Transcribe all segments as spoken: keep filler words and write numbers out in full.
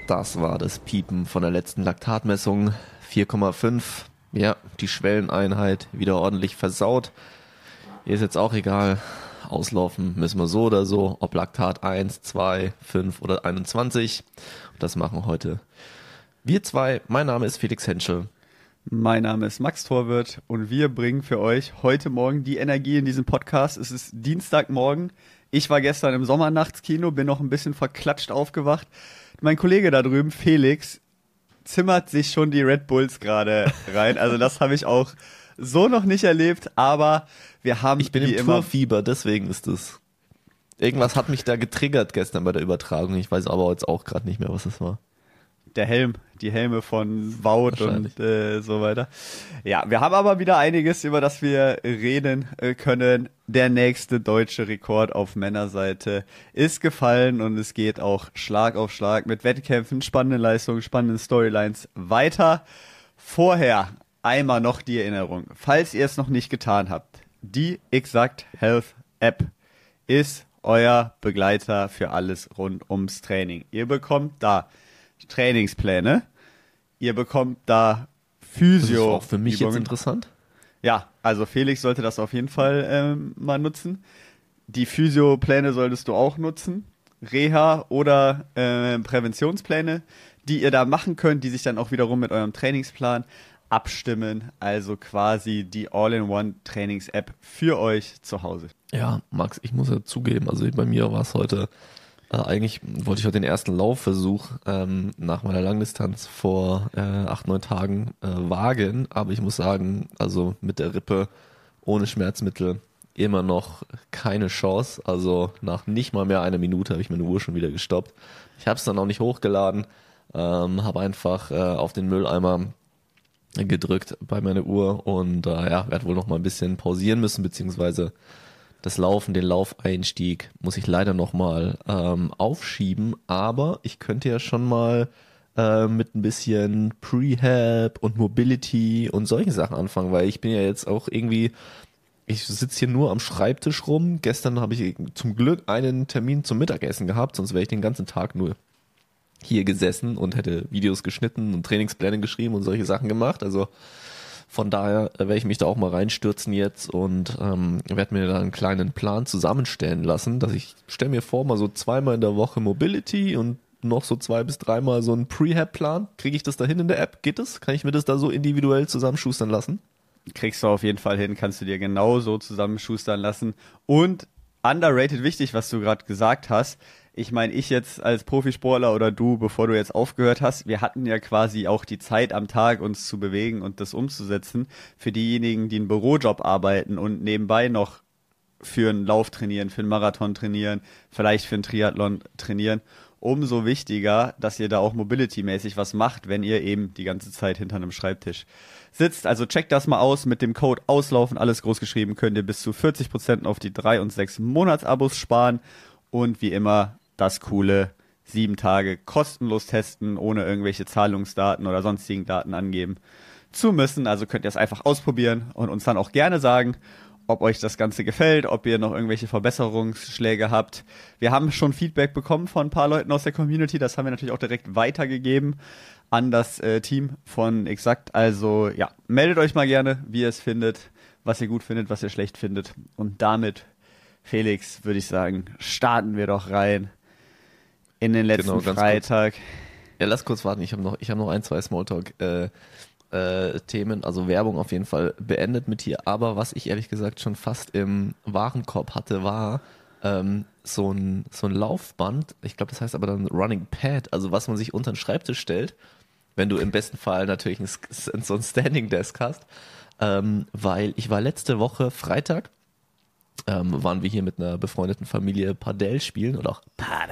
Das war das Piepen von der letzten Laktatmessung. vier Komma fünf. Ja, die Schwelleneinheit wieder ordentlich versaut. Hier ist jetzt auch egal. Auslaufen müssen wir so oder so. Ob Laktat eins, zwei, fünf oder einundzwanzig. Und das machen heute wir zwei. Mein Name ist Felix Henschel. Mein Name ist Max Torwirt und wir bringen für euch heute Morgen die Energie in diesem Podcast. Es ist Dienstagmorgen. Ich war gestern im Sommernachtskino, bin noch ein bisschen verklatscht aufgewacht. Mein Kollege da drüben, Felix, zimmert sich schon die Red Bulls gerade rein. Also das habe ich auch so noch nicht erlebt, aber wir haben Ich bin wie im immer Tourfieber, deswegen ist es. Irgendwas hat mich da getriggert gestern bei der Übertragung. Ich weiß aber jetzt auch gerade nicht mehr, was es war. Der Helm, die Helme von Wout und äh, so weiter. Ja, wir haben aber wieder einiges, über das wir reden äh, können. Der nächste deutsche Rekord auf Männerseite ist gefallen und es geht auch Schlag auf Schlag mit Wettkämpfen, spannenden Leistungen, spannenden Storylines weiter. Vorher einmal noch die Erinnerung, falls ihr es noch nicht getan habt, die Exact Health App ist euer Begleiter für alles rund ums Training. Ihr bekommt da Trainingspläne, ihr bekommt da Physio. Das ist auch für mich jetzt interessant. Ja, also Felix sollte das auf jeden Fall ähm, mal nutzen. Die Physiopläne solltest du auch nutzen. Reha oder äh, Präventionspläne, die ihr da machen könnt, die sich dann auch wiederum mit eurem Trainingsplan abstimmen. Also quasi die All-in-One-Trainings-App für euch zu Hause. Ja, Max, ich muss ja zugeben, also bei mir war es heute, äh, eigentlich wollte ich heute den ersten Laufversuch ähm, nach meiner Langdistanz vor äh, acht, neun Tagen äh, wagen, aber ich muss sagen, also mit der Rippe ohne Schmerzmittel immer noch keine Chance. Also nach nicht mal mehr einer Minute habe ich meine Uhr schon wieder gestoppt. Ich habe es dann auch nicht hochgeladen, ähm, habe einfach äh, auf den Mülleimer gedrückt bei meiner Uhr und äh, ja, werde wohl noch mal ein bisschen pausieren müssen, beziehungsweise das Laufen, den Laufeinstieg muss ich leider noch mal ähm, aufschieben, aber ich könnte ja schon mal äh, mit ein bisschen Prehab und Mobility und solchen Sachen anfangen, weil ich bin ja jetzt auch irgendwie, ich sitze hier nur am Schreibtisch rum. Gestern habe ich zum Glück einen Termin zum Mittagessen gehabt, sonst wäre ich den ganzen Tag nur hier gesessen und hätte Videos geschnitten und Trainingspläne geschrieben und solche Sachen gemacht. Also von daher werde ich mich da auch mal reinstürzen jetzt und ähm, werde mir da einen kleinen Plan zusammenstellen lassen, dass ich stelle mir vor, mal so zweimal in der Woche Mobility und noch so zwei bis dreimal so einen Prehab-Plan. Kriege ich das da hin in der App? Geht das? Kann ich mir das da so individuell zusammenschustern lassen? Kriegst du auf jeden Fall hin, kannst du dir genau so zusammenschustern lassen. Und underrated wichtig, was du gerade gesagt hast. Ich meine, ich jetzt als Profisportler oder du, bevor du jetzt aufgehört hast, wir hatten ja quasi auch die Zeit am Tag, uns zu bewegen und das umzusetzen. Für diejenigen, die einen Bürojob arbeiten und nebenbei noch für einen Lauf trainieren, für einen Marathon trainieren, vielleicht für einen Triathlon trainieren, umso wichtiger, dass ihr da auch mobility-mäßig was macht, wenn ihr eben die ganze Zeit hinter einem Schreibtisch sitzt. Also checkt das mal aus. Mit dem Code auslaufen, alles groß geschrieben, könnt ihr bis zu vierzig Prozent auf die drei und sechs Monatsabos sparen und wie immer das coole sieben Tage kostenlos testen, ohne irgendwelche Zahlungsdaten oder sonstigen Daten angeben zu müssen. Also könnt ihr es einfach ausprobieren und uns dann auch gerne sagen, ob euch das Ganze gefällt, ob ihr noch irgendwelche Verbesserungsschläge habt. Wir haben schon Feedback bekommen von ein paar Leuten aus der Community. Das haben wir natürlich auch direkt weitergegeben an das äh, Team von Exact. Also ja, meldet euch mal gerne, wie ihr es findet, was ihr gut findet, was ihr schlecht findet. Und damit, Felix, würde ich sagen, starten wir doch rein in den letzten genau, Freitag. Kurz. Ja, lass kurz warten. Ich habe noch, ich habe noch ein, zwei Smalltalk äh, äh, Themen, also Werbung auf jeden Fall beendet mit hier. Aber was ich ehrlich gesagt schon fast im Warenkorb hatte, war ähm, so ein so ein Laufband. Ich glaube, das heißt aber dann Running Pad. Also was man sich unter den Schreibtisch stellt, wenn du im besten Fall natürlich ein, so ein Standing Desk hast. Ähm, weil ich war letzte Woche Freitag ähm, waren wir hier mit einer befreundeten Familie Padel spielen oder auch Padel.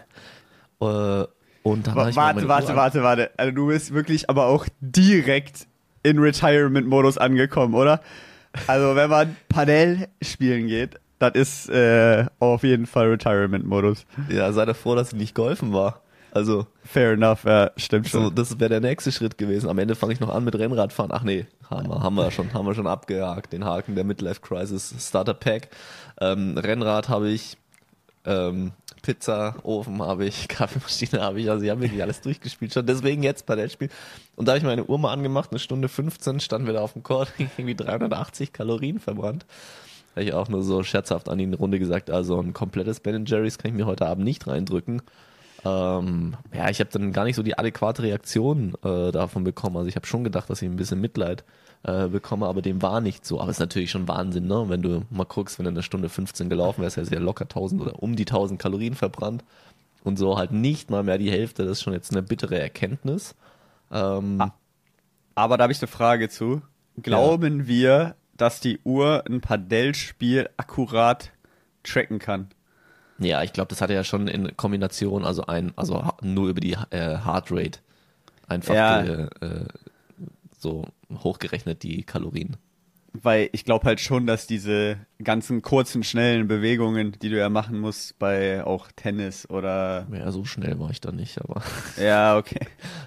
Äh, und dann warte, warte, warte, warte, warte. Also du bist wirklich aber auch direkt in Retirement-Modus angekommen, oder? Also wenn man Padel spielen geht, das ist äh, auf jeden Fall Retirement-Modus. Ja, sei doch froh, dass sie nicht geholfen war. Also fair enough, ja, stimmt schon. So, das wäre der nächste Schritt gewesen. Am Ende fange ich noch an mit Rennradfahren. Ach nee, haben wir, haben wir schon, haben wir schon abgehakt. Den Haken der Midlife Crisis Starter Pack. Ähm, Rennrad habe ich ähm, Pizzaofen habe ich, Kaffeemaschine habe ich, also ich habe wirklich alles durchgespielt schon, deswegen jetzt Paddelspiel. Und da habe ich meine Uhr mal angemacht, eine Stunde fünfzehn, standen wir da auf dem Court, irgendwie dreihundertachtzig Kalorien verbrannt. Da habe ich auch nur so scherzhaft an die Runde gesagt, also ein komplettes Ben and Jerry's kann ich mir heute Abend nicht reindrücken. Ähm, ja, ich habe dann gar nicht so die adäquate Reaktion äh, davon bekommen, also ich habe schon gedacht, dass ich ein bisschen Mitleid äh, bekomme, aber dem war nicht so. Aber es ist natürlich schon Wahnsinn, ne? Wenn du mal guckst, wenn du eine Stunde fünfzehn gelaufen wärst, ja sehr locker tausend oder um die tausend Kalorien verbrannt und so halt nicht mal mehr die Hälfte, das ist schon jetzt eine bittere Erkenntnis. Ähm, ah, aber da habe ich eine Frage zu. Glauben ja. wir, dass die Uhr ein Paddelspiel akkurat tracken kann? Ja, ich glaube, das hat er ja schon in Kombination, also ein, also nur über die äh, Heartrate einfach ja. ge, äh, so hochgerechnet die Kalorien. Weil ich glaube halt schon, dass diese ganzen kurzen, schnellen Bewegungen, die du ja machen musst bei auch Tennis oder... Ja, so schnell war ich da nicht, aber... Ja, okay.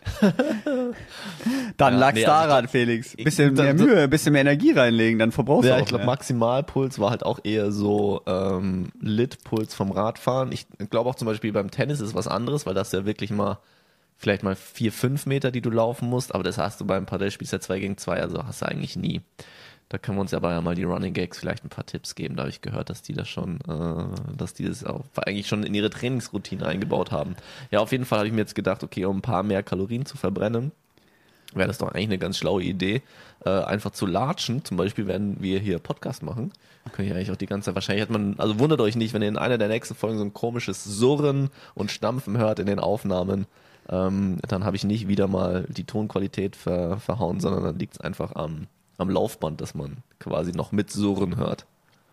Dann ja, lag's nee, daran, also glaub, Felix. Ich, bisschen mehr Mühe, bisschen mehr Energie reinlegen, dann verbrauchst ja, du auch ich glaube, mehr. Maximalpuls war halt auch eher so ähm, Lit-Puls vom Radfahren. Ich glaube auch zum Beispiel beim Tennis ist was anderes, weil das ja wirklich mal vielleicht mal vier, fünf Meter, die du laufen musst, aber das hast du beim Paddelspiel ja zwei gegen zwei, also hast du eigentlich nie. Da können wir uns aber ja mal die Running Gags vielleicht ein paar Tipps geben. Da habe ich gehört, dass die das schon, äh, dass die das auch eigentlich schon in ihre Trainingsroutine eingebaut haben. Ja, auf jeden Fall habe ich mir jetzt gedacht, okay, um ein paar mehr Kalorien zu verbrennen, wäre das doch eigentlich eine ganz schlaue Idee, äh, einfach zu latschen. Zum Beispiel, wenn wir hier Podcast machen, können wir eigentlich auch die ganze Zeit, wahrscheinlich hat man, also wundert euch nicht, wenn ihr in einer der nächsten Folgen so ein komisches Surren und Stampfen hört in den Aufnahmen, ähm, dann habe ich nicht wieder mal die Tonqualität ver, verhauen, sondern dann liegt es einfach am am Laufband, dass man quasi noch mit Surren hört.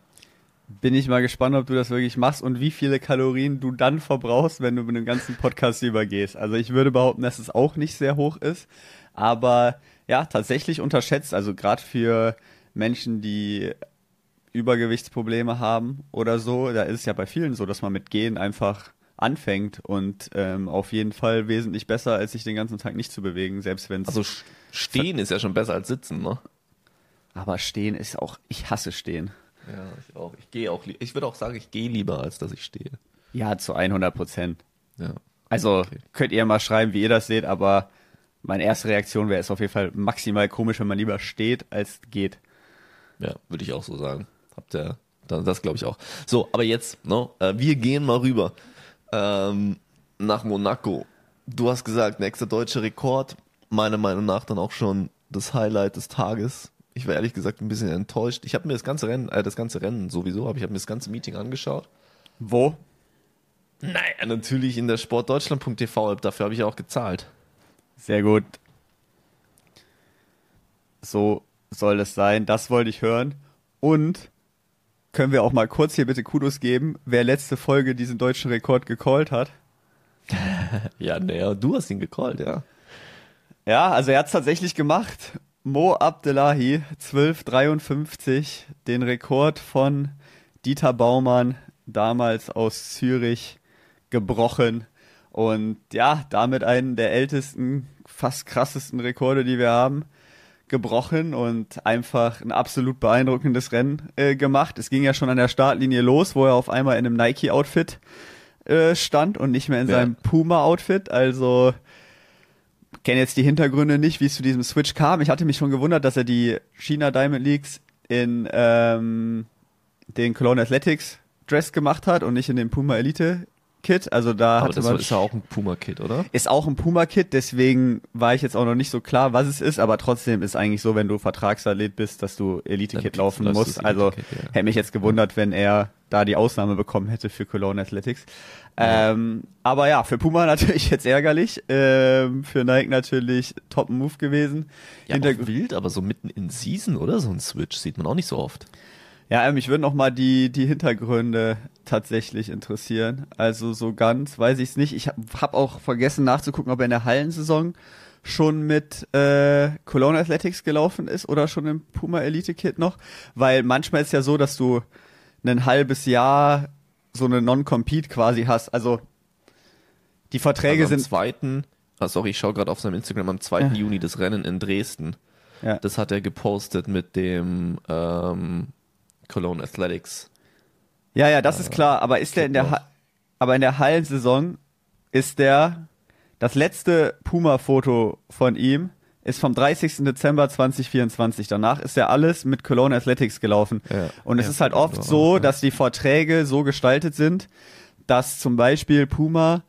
Bin ich mal gespannt, ob du das wirklich machst und wie viele Kalorien du dann verbrauchst, wenn du mit dem ganzen Podcast übergehst. Also ich würde behaupten, dass es auch nicht sehr hoch ist, aber ja, tatsächlich unterschätzt. Also gerade für Menschen, die Übergewichtsprobleme haben oder so, da ist es ja bei vielen so, dass man mit Gehen einfach anfängt und ähm, auf jeden Fall wesentlich besser, als sich den ganzen Tag nicht zu bewegen, selbst wenn es... Also stehen ist ja schon besser als sitzen, ne? Aber stehen ist auch, ich hasse stehen. Ja, ich auch. Ich gehe auch, ich würde auch sagen, ich gehe lieber, als dass ich stehe. Ja, zu hundert Prozent. Ja. Also Okay. Könnt ihr mal schreiben, wie ihr das seht, aber meine erste Reaktion wäre es auf jeden Fall maximal komisch, wenn man lieber steht, als geht. Ja, würde ich auch so sagen. Habt ihr, das, das glaube ich auch. So, aber jetzt, ne, wir gehen mal rüber ähm, nach Monaco. Du hast gesagt, nächster deutscher Rekord. Meiner Meinung nach dann auch schon das Highlight des Tages. Ich war ehrlich gesagt ein bisschen enttäuscht. Ich habe mir das ganze Rennen, äh, das ganze Rennen sowieso, aber ich habe mir das ganze Meeting angeschaut. Wo? Naja, natürlich in der sportdeutschland punkt t v App, dafür habe ich auch gezahlt. Sehr gut. So soll es sein, das wollte ich hören. Und können wir auch mal kurz hier bitte Kudos geben, wer letzte Folge diesen deutschen Rekord gecallt hat? Ja, naja, du hast ihn gecallt, ja. Ja, also er hat es tatsächlich gemacht. Mo Abdellahi, zwölf dreiundfünfzig, den Rekord von Dieter Baumann, damals aus Zürich, gebrochen. Und ja, damit einen der ältesten, fast krassesten Rekorde, die wir haben, gebrochen und einfach ein absolut beeindruckendes Rennen äh, gemacht. Es ging ja schon an der Startlinie los, wo er auf einmal in einem Nike-Outfit äh, stand und nicht mehr in ja. seinem Puma-Outfit. Also kenne jetzt die Hintergründe nicht, wie es zu diesem Switch kam. Ich hatte mich schon gewundert, dass er die China Diamond Leagues in ähm, den Cologne Athletics Dress gemacht hat und nicht in dem Puma Elite Kit. Also da Aber hatte das man ist ja auch ein Puma Kit, oder? Ist auch ein Puma Kit, deswegen war ich jetzt auch noch nicht so klar, was es ist, aber trotzdem ist eigentlich so, wenn du Vertragsathlet bist, dass du Elite Kit laufen musst. Also ja. hätte mich jetzt gewundert, wenn er da die Ausnahme bekommen hätte für Cologne Athletics. Ja. Ähm, aber ja, für Puma natürlich jetzt ärgerlich, ähm, für Nike natürlich top Move gewesen. Ja, Hinter- wild, aber so mitten in Season, oder? So ein Switch sieht man auch nicht so oft. Ja, mich würden noch mal die, die Hintergründe tatsächlich interessieren. Also so ganz weiß ich es nicht. Ich habe hab auch vergessen nachzugucken, ob er in der Hallensaison schon mit äh, Cologne Athletics gelaufen ist oder schon im Puma Elite Kit noch. Weil manchmal ist ja so, dass du ein halbes Jahr so eine Non-Compete quasi hast. Also die Verträge also am sind... zweiten, ah, sorry, ich schaue gerade auf seinem Instagram, am zweiten Ja. Juni das Rennen in Dresden. Ja. Das hat er gepostet mit dem ähm, Cologne Athletics. Ja, ja, das ist klar. Aber ist der in der noch. ha- aber in der Hallensaison ist der, das letzte Puma-Foto von ihm ist vom dreißigsten Dezember zweitausendvierundzwanzig. Danach ist er alles mit Cologne Athletics gelaufen. Ja. Und es ja, ist halt oft so, dass die Verträge so gestaltet sind, dass zum Beispiel Puma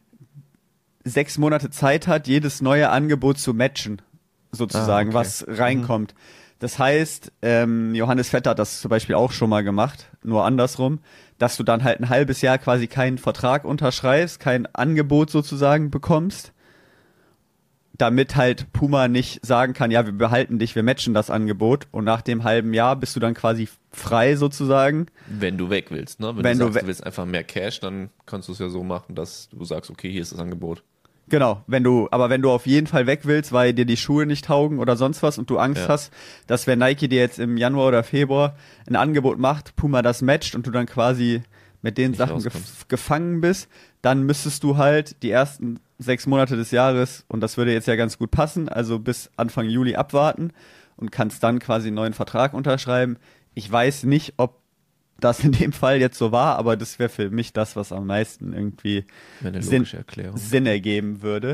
sechs Monate Zeit hat, jedes neue Angebot zu matchen, sozusagen, ah, okay. was reinkommt. Mhm. Das heißt, ähm, Johannes Vetter hat das zum Beispiel auch schon mal gemacht, nur andersrum, dass du dann halt ein halbes Jahr quasi keinen Vertrag unterschreibst, kein Angebot sozusagen bekommst, damit halt Puma nicht sagen kann, ja, wir behalten dich, wir matchen das Angebot und nach dem halben Jahr bist du dann quasi frei sozusagen. Wenn du weg willst, ne? Wenn, Wenn du sagst, du, du willst einfach mehr Cash, dann kannst du es ja so machen, dass du sagst, okay, hier ist das Angebot. Genau, wenn du, aber wenn du auf jeden Fall weg willst, weil dir die Schuhe nicht taugen oder sonst was und du Angst ja. hast, dass wenn Nike dir jetzt im Januar oder Februar ein Angebot macht, Puma das matcht und du dann quasi mit den nicht Sachen gef- gefangen bist, dann müsstest du halt die ersten sechs Monate des Jahres, und das würde jetzt ja ganz gut passen, also bis Anfang Juli abwarten und kannst dann quasi einen neuen Vertrag unterschreiben. Ich weiß nicht, ob das in dem Fall jetzt so war, aber das wäre für mich das, was am meisten irgendwie Sinn, Sinn ergeben würde.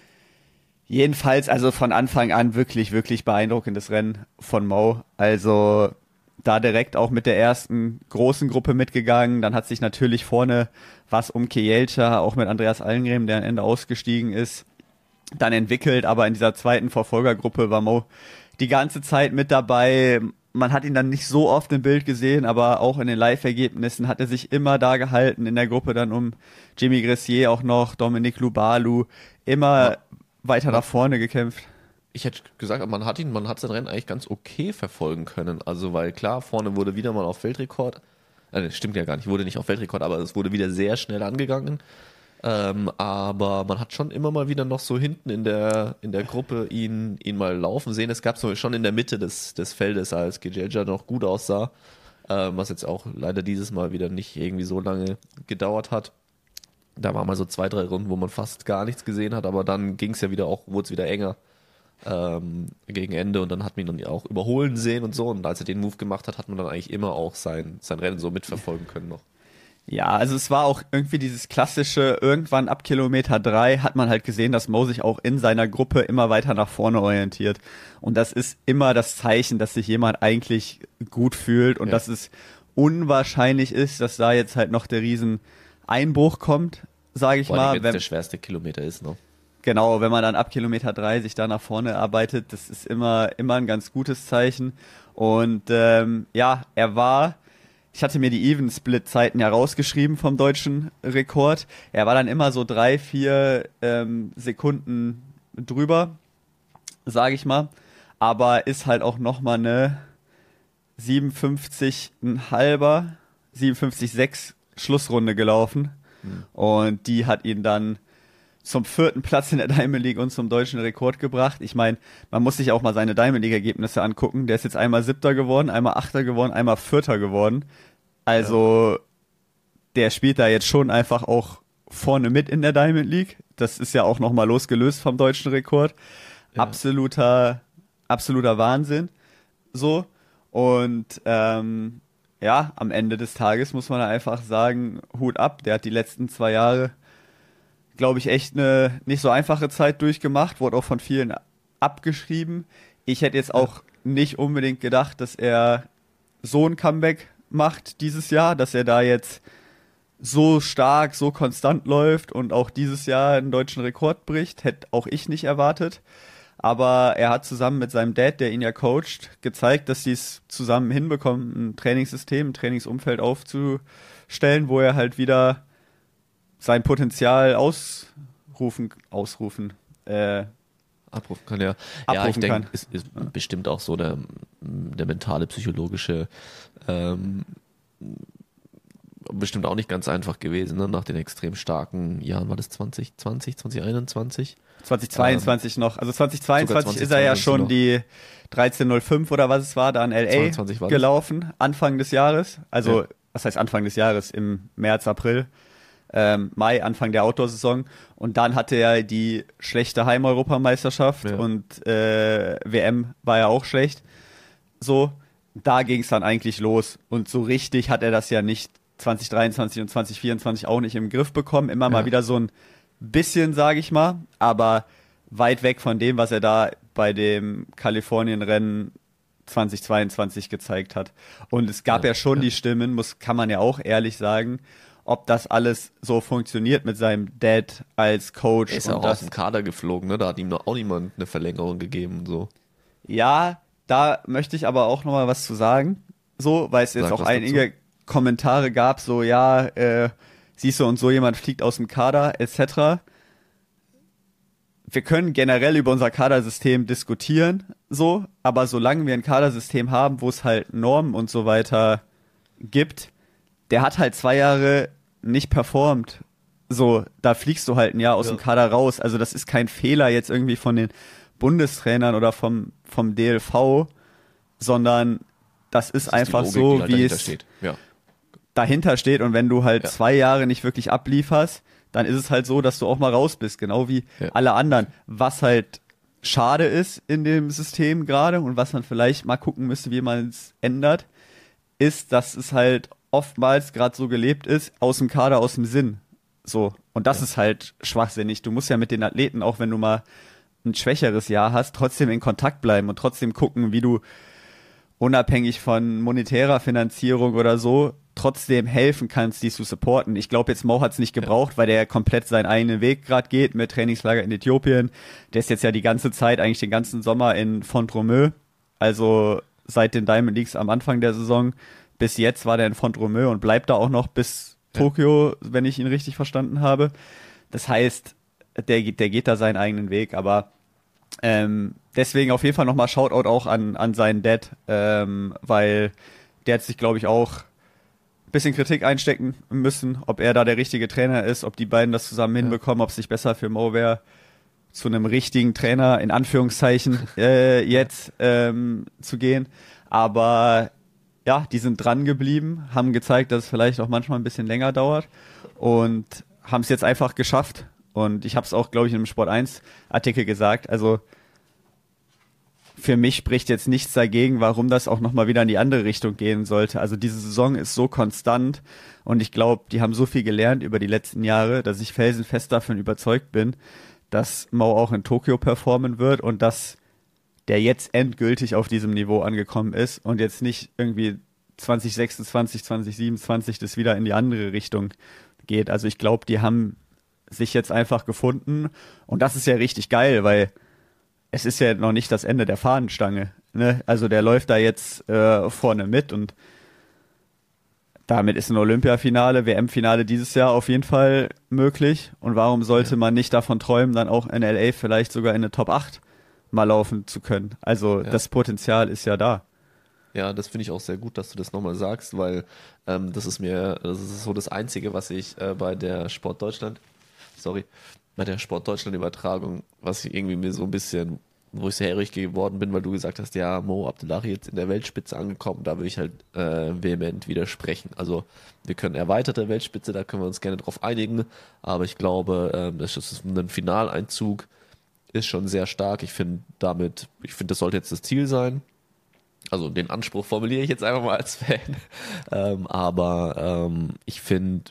Jedenfalls, also von Anfang an wirklich, wirklich beeindruckendes Rennen von Mo. Also da direkt auch mit der ersten großen Gruppe mitgegangen. Dann hat sich natürlich vorne was um Kielce, auch mit Andreas Almgren, der am Ende ausgestiegen ist, dann entwickelt. Aber in dieser zweiten Verfolgergruppe war Mo die ganze Zeit mit dabei. Man hat ihn dann nicht so oft im Bild gesehen, aber auch in den Live-Ergebnissen hat er sich immer da gehalten, in der Gruppe dann um Jimmy Gressier auch noch, Dominic Lubalu, immer ja. weiter nach vorne gekämpft. Ich hätte gesagt, man hat ihn, man hat sein Rennen eigentlich ganz okay verfolgen können. Also, weil klar, vorne wurde wieder mal auf Weltrekord, äh, stimmt ja gar nicht, wurde nicht auf Weltrekord, aber es wurde wieder sehr schnell angegangen. Ähm, aber man hat schon immer mal wieder noch so hinten in der in der Gruppe ihn ihn mal laufen sehen. Es gab so schon in der Mitte des des Feldes, als Kielce noch gut aussah, ähm, was jetzt auch leider dieses Mal wieder nicht irgendwie so lange gedauert hat. Da waren mal so zwei, drei Runden, wo man fast gar nichts gesehen hat, aber dann ging es ja wieder auch, wurde es wieder enger ähm, gegen Ende und dann hat man ihn dann auch überholen sehen und so. Und als er den Move gemacht hat, hat man dann eigentlich immer auch sein sein Rennen so mitverfolgen können noch. Ja, also es war auch irgendwie dieses klassische, irgendwann ab Kilometer drei hat man halt gesehen, dass Mo sich auch in seiner Gruppe immer weiter nach vorne orientiert. Und das ist immer das Zeichen, dass sich jemand eigentlich gut fühlt und ja. dass es unwahrscheinlich ist, dass da jetzt halt noch der riesen Einbruch kommt, sage ich Vor mal. Wenn es der schwerste Kilometer ist, ne? Genau, wenn man dann ab Kilometer drei sich da nach vorne arbeitet, das ist immer, immer ein ganz gutes Zeichen. Und ähm, ja, er war... Ich hatte mir die Even-Split-Zeiten ja rausgeschrieben vom deutschen Rekord. Er war dann immer so drei, vier ähm, Sekunden drüber, sage ich mal. Aber ist halt auch nochmal eine siebenundfünfzig Komma fünf, siebenundfünfzig Komma sechs Schlussrunde gelaufen. Mhm. Und die hat ihn dann zum vierten Platz in der Diamond League und zum deutschen Rekord gebracht. Ich meine, man muss sich auch mal seine Diamond League Ergebnisse angucken. Der ist jetzt einmal Siebter geworden, einmal Achter geworden, einmal Vierter geworden. Also ja. der spielt da jetzt schon einfach auch vorne mit in der Diamond League. Das ist ja auch nochmal losgelöst vom deutschen Rekord. Ja. Absoluter, absoluter Wahnsinn. So. Und ähm, ja, am Ende des Tages muss man einfach sagen, Hut ab. Der hat die letzten zwei Jahre, glaube ich, echt eine nicht so einfache Zeit durchgemacht. Wurde auch von vielen abgeschrieben. Ich hätte jetzt auch nicht unbedingt gedacht, dass er so ein Comeback macht dieses Jahr, dass er da jetzt so stark, so konstant läuft und auch dieses Jahr einen deutschen Rekord bricht, hätte auch ich nicht erwartet. Aber er hat zusammen mit seinem Dad, der ihn ja coacht, gezeigt, dass sie es zusammen hinbekommen, ein Trainingssystem, ein Trainingsumfeld aufzustellen, wo er halt wieder sein Potenzial ausrufen, ausrufen, äh, abrufen kann, ja. Ja, ich denke, es ist ja. bestimmt auch so der, der mentale, psychologische, ähm, bestimmt auch nicht ganz einfach gewesen, ne? Nach den extrem starken Jahren, war das zwanzig zwanzig, zwanzig einundzwanzig? zwanzig zweiundzwanzig ähm, noch, also zwanzig zweiundzwanzig zwanzig ist er ja schon noch. Die dreizehn null fünf oder was es war, da in L A gelaufen, Anfang des Jahres, also ja. was heißt Anfang des Jahres, im März, April, ähm, Mai, Anfang der Outdoor-Saison und dann hatte er die schlechte Heim-Europameisterschaft ja. und äh, W M war ja auch schlecht, so, da ging es dann eigentlich los und so richtig hat er das ja nicht zwanzig dreiundzwanzig und zwanzig vierundzwanzig auch nicht im Griff bekommen. Immer Ja. mal wieder so ein bisschen, sage ich mal, aber weit weg von dem, was er da bei dem Kalifornien-Rennen zwanzig zweiundzwanzig gezeigt hat. Und es gab ja, Ja, schon ja. die Stimmen, muss, kann man ja auch ehrlich sagen, ob das alles so funktioniert mit seinem Dad als Coach. Er ist ja und auch das, aus dem Kader geflogen, ne? Da hat ihm noch auch niemand eine Verlängerung gegeben und so. Ja, da möchte ich aber auch noch mal was zu sagen, so, weil es jetzt Sag auch was einige dazu. Kommentare gab, so, ja, äh, siehst du und so jemand fliegt aus dem Kader, et cetera. Wir können generell über unser Kadersystem diskutieren, so, aber solange wir ein Kadersystem haben, wo es halt Normen und so weiter gibt, der hat halt zwei Jahre nicht performt. So, da fliegst du halt ein Jahr aus Ja. dem Kader raus. Also das ist kein Fehler jetzt irgendwie von den Bundestrainern oder vom, vom D L V, sondern das ist Das einfach ist die Logik, die so, halt wie dahinter es steht. Ja. dahinter steht. Und wenn du halt Ja. zwei Jahre nicht wirklich ablieferst, dann ist es halt so, dass du auch mal raus bist, genau wie Ja. alle anderen. Was halt schade ist in dem System gerade und was man vielleicht mal gucken müsste, wie man es ändert, ist, dass es halt oftmals gerade so gelebt ist, aus dem Kader, aus dem Sinn. So. Und das Ja. ist halt schwachsinnig. Du musst ja mit den Athleten, auch wenn du mal ein schwächeres Jahr hast, trotzdem in Kontakt bleiben und trotzdem gucken, wie du unabhängig von monetärer Finanzierung oder so trotzdem helfen kannst, die zu supporten. Ich glaube, jetzt Mo hat es nicht gebraucht, weil der komplett seinen eigenen Weg gerade geht mit Trainingslager in Äthiopien. Der ist jetzt ja die ganze Zeit, eigentlich den ganzen Sommer in Font-Romeu. Also seit den Diamond Leagues am Anfang der Saison bis jetzt war der in Font-Romeu und bleibt da auch noch bis Ja. Tokio, wenn ich ihn richtig verstanden habe. Das heißt, der, geht- der geht da seinen eigenen Weg, aber ähm, deswegen auf jeden Fall nochmal Shoutout auch an, an seinen Dad, ähm, weil der hat sich, glaube ich, auch ein bisschen Kritik einstecken müssen, ob er da der richtige Trainer ist, ob die beiden das zusammen hinbekommen, ob es nicht besser für Mo wäre, zu einem richtigen Trainer, in Anführungszeichen, äh, jetzt ähm, zu gehen. Aber ja, die sind dran geblieben, haben gezeigt, dass es vielleicht auch manchmal ein bisschen länger dauert und haben es jetzt einfach geschafft. Und ich habe es auch, glaube ich, in einem Sport eins Artikel gesagt. Also für mich spricht jetzt nichts dagegen, warum das auch nochmal wieder in die andere Richtung gehen sollte. Also diese Saison ist so konstant und ich glaube, die haben so viel gelernt über die letzten Jahre, dass ich felsenfest davon überzeugt bin, dass Mo auch in Tokio performen wird und dass der jetzt endgültig auf diesem Niveau angekommen ist und jetzt nicht irgendwie zwanzig sechsundzwanzig, zwanzig siebenundzwanzig das wieder in die andere Richtung geht. Also ich glaube, die haben sich jetzt einfach gefunden und das ist ja richtig geil, weil es ist ja noch nicht das Ende der Fahnenstange. Ne? Also der läuft da jetzt äh, vorne mit und damit ist ein Olympiafinale, W M-Finale dieses Jahr auf jeden Fall möglich. Und warum sollte Ja. man nicht davon träumen, dann auch in L A vielleicht sogar in eine Top acht mal laufen zu können? Also Ja. das Potenzial ist ja da. Ja, das finde ich auch sehr gut, dass du das nochmal sagst, weil ähm, das ist mir, das ist so das Einzige, was ich äh, bei der Sport Deutschland, sorry, bei der Sport Deutschland Übertragung, was ich irgendwie mir so ein bisschen, wo ich sehr hellhörig geworden bin, weil du gesagt hast, ja, Mo Abdullahi jetzt in der Weltspitze angekommen, da würde ich halt äh, vehement widersprechen. Also wir können erweiterte Weltspitze, da können wir uns gerne drauf einigen, aber ich glaube, ähm, das ist ein Finaleinzug, ist schon sehr stark. Ich finde damit, ich finde, das sollte jetzt das Ziel sein. Also den Anspruch formuliere ich jetzt einfach mal als Fan. ähm, aber ähm, ich finde,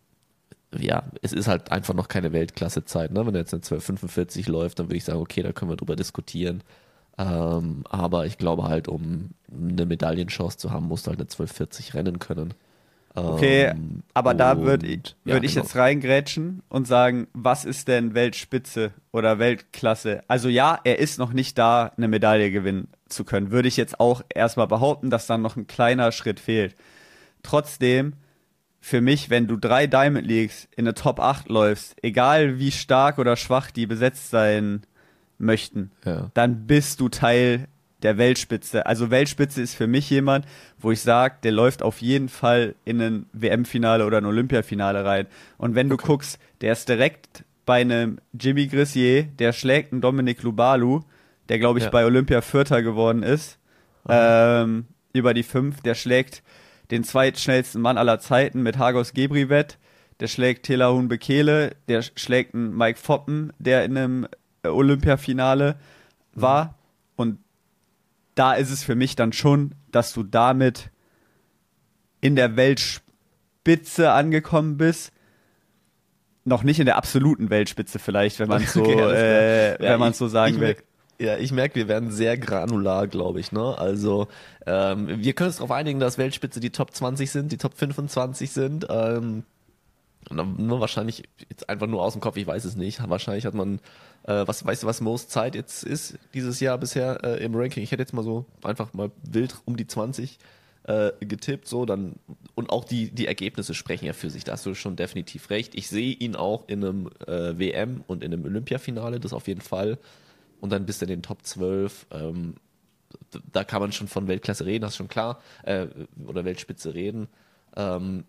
ja, es ist halt einfach noch keine Weltklasse-Zeit. Ne? Wenn er jetzt eine zwölf fünfundvierzig läuft, dann würde ich sagen, okay, da können wir drüber diskutieren. Ähm, aber ich glaube halt, um eine Medaillenchance zu haben, musst du halt eine zwölf vierzig rennen können. Okay, Ähm, aber da und- würde ich, ja, würd ich genau. jetzt reingrätschen und sagen, was ist denn Weltspitze oder Weltklasse? Also ja, er ist noch nicht da, eine Medaille gewinnen zu können. Würde ich jetzt auch erstmal behaupten, dass dann noch ein kleiner Schritt fehlt. Trotzdem, für mich, wenn du drei Diamond Leagues in eine Top acht läufst, egal wie stark oder schwach die besetzt sein möchten, Ja. dann bist du Teil der Weltspitze. Also Weltspitze ist für mich jemand, wo ich sage, der läuft auf jeden Fall in ein W M-Finale oder ein Olympiafinale rein. Und wenn du guckst, der ist direkt bei einem Jimmy Grissier, der schlägt einen Dominik Lubalu, der glaube ich Ja. bei Olympia Vierter geworden ist, ähm, über die fünf, der schlägt den zweitschnellsten Mann aller Zeiten mit Hagos Gebrivet, der schlägt Telahun Bekele, der schlägt einen Mike Foppen, der in einem äh, Olympiafinale war. Und da ist es für mich dann schon, dass du damit in der Weltspitze Weltspitze angekommen bist. Noch nicht in der absoluten Weltspitze vielleicht, wenn man so, Okay, äh, ja, wenn man ich, so sagen ich will. Merk, ja, ich merke, wir werden sehr granular, glaube ich. Ne? Also ähm, wir können uns darauf einigen, dass Weltspitze die Top zwanzig sind, die Top fünfundzwanzig sind. Ähm, nur wahrscheinlich jetzt einfach nur aus dem Kopf, ich weiß es nicht. Wahrscheinlich hat man, äh, was weißt du, was Most Zeit jetzt ist dieses Jahr bisher äh, im Ranking? Ich hätte jetzt mal so einfach mal wild um die zwanzig äh, getippt, so dann und auch die die Ergebnisse sprechen ja für sich. Da hast du schon definitiv recht. Ich sehe ihn auch in einem äh, W M und in einem Olympiafinale, das auf jeden Fall. Und dann bist du in den Top zwölf. Ähm, da kann man schon von Weltklasse reden, das ist schon klar, äh, oder Weltspitze reden. Ähm,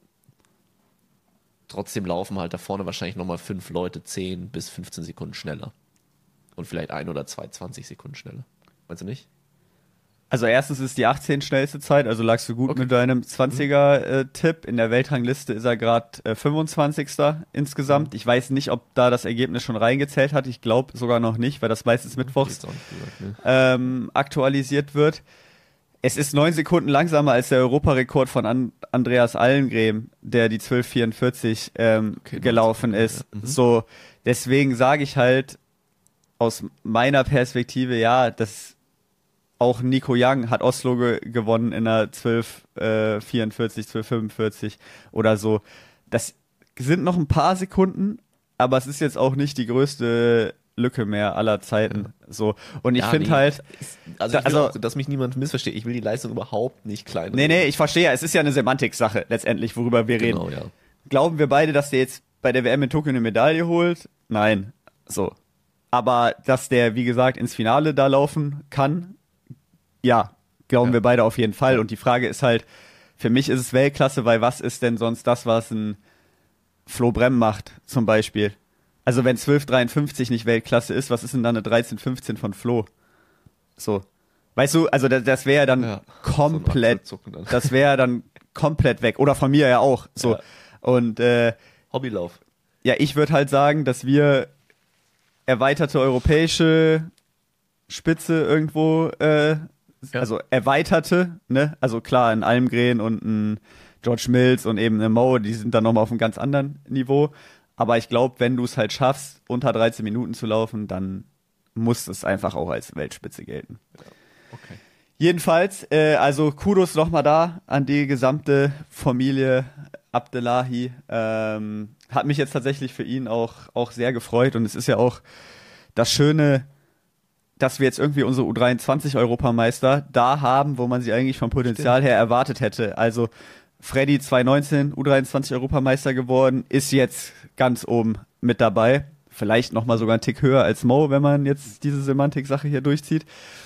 Trotzdem laufen halt da vorne wahrscheinlich nochmal fünf Leute zehn bis fünfzehn Sekunden schneller. Und vielleicht ein oder zwei zwanzig Sekunden schneller. Meinst du nicht? Also erstens ist die achtzehn schnellste Zeit, also lagst du gut Okay. mit deinem zwanziger-Tipp. In der Weltrangliste ist er gerade äh, fünfundzwanzigster insgesamt. Ich weiß nicht, ob da das Ergebnis schon reingezählt hat. Ich glaube sogar noch nicht, weil das meistens mittwochs Jetzt auch nicht gesagt, ne? ähm, aktualisiert wird. Es ist neun Sekunden langsamer als der Europarekord von An- Andreas Allengren, der die zwölf vierundvierzig ähm, Okay, gelaufen ist. ja. Mhm. So, deswegen sage ich halt aus meiner Perspektive, ja, das auch Nico Young hat Oslo ge gewonnen in der zwölf vierundvierzig, zwölf fünfundvierzig oder so. Das sind noch ein paar Sekunden, aber es ist jetzt auch nicht die größte Lücke mehr aller Zeiten. So. Und ich Ja, finde nee, halt, ist- Also, ich will also- auch, dass mich niemand missversteht. Ich will die Leistung überhaupt nicht klein nee, nee, ich verstehe ja, es ist ja eine Semantik-Sache letztendlich, worüber wir reden. Genau, ja. Glauben wir beide, dass der jetzt bei der W M in Tokio eine Medaille holt? Nein. So. Aber dass der, wie gesagt, ins Finale da laufen kann, ja, glauben Ja. wir beide auf jeden Fall. Ja. Und die Frage ist halt, für mich ist es Weltklasse, weil was ist denn sonst das, was ein Flo Brem macht, zum Beispiel? Also wenn zwölf dreiundfünfzig nicht Weltklasse ist, was ist denn dann eine dreizehn fünfzehn von Flo? So. Weißt du, also das, das wäre ja dann Ja, komplett, so ein Achselzucken dann. das wäre dann komplett weg. Oder von mir ja auch. So. Ja. Und äh, Hobbylauf. ja, ich würde halt sagen, dass wir erweiterte europäische Spitze irgendwo, äh, Ja. also erweiterte, ne? Also klar, ein Almgren und ein George Mills und eben ein Mo, die sind dann nochmal auf einem ganz anderen Niveau. Aber ich glaube, wenn du es halt schaffst, unter dreizehn Minuten zu laufen, dann muss es einfach auch als Weltspitze gelten. Okay. Jedenfalls, äh, also Kudos nochmal da an die gesamte Familie Abdellahi. Ähm, hat mich jetzt tatsächlich für ihn auch, auch sehr gefreut. Und es ist ja auch das Schöne, dass wir jetzt irgendwie unsere U dreiundzwanzig-Europameister da haben, wo man sie eigentlich vom Potenzial her erwartet hätte. Also Freddy zwanzig neunzehn U dreiundzwanzig-Europameister geworden, ist jetzt ganz oben mit dabei. Vielleicht nochmal sogar einen Tick höher als Mo, wenn man jetzt diese Semantik-Sache hier durchzieht.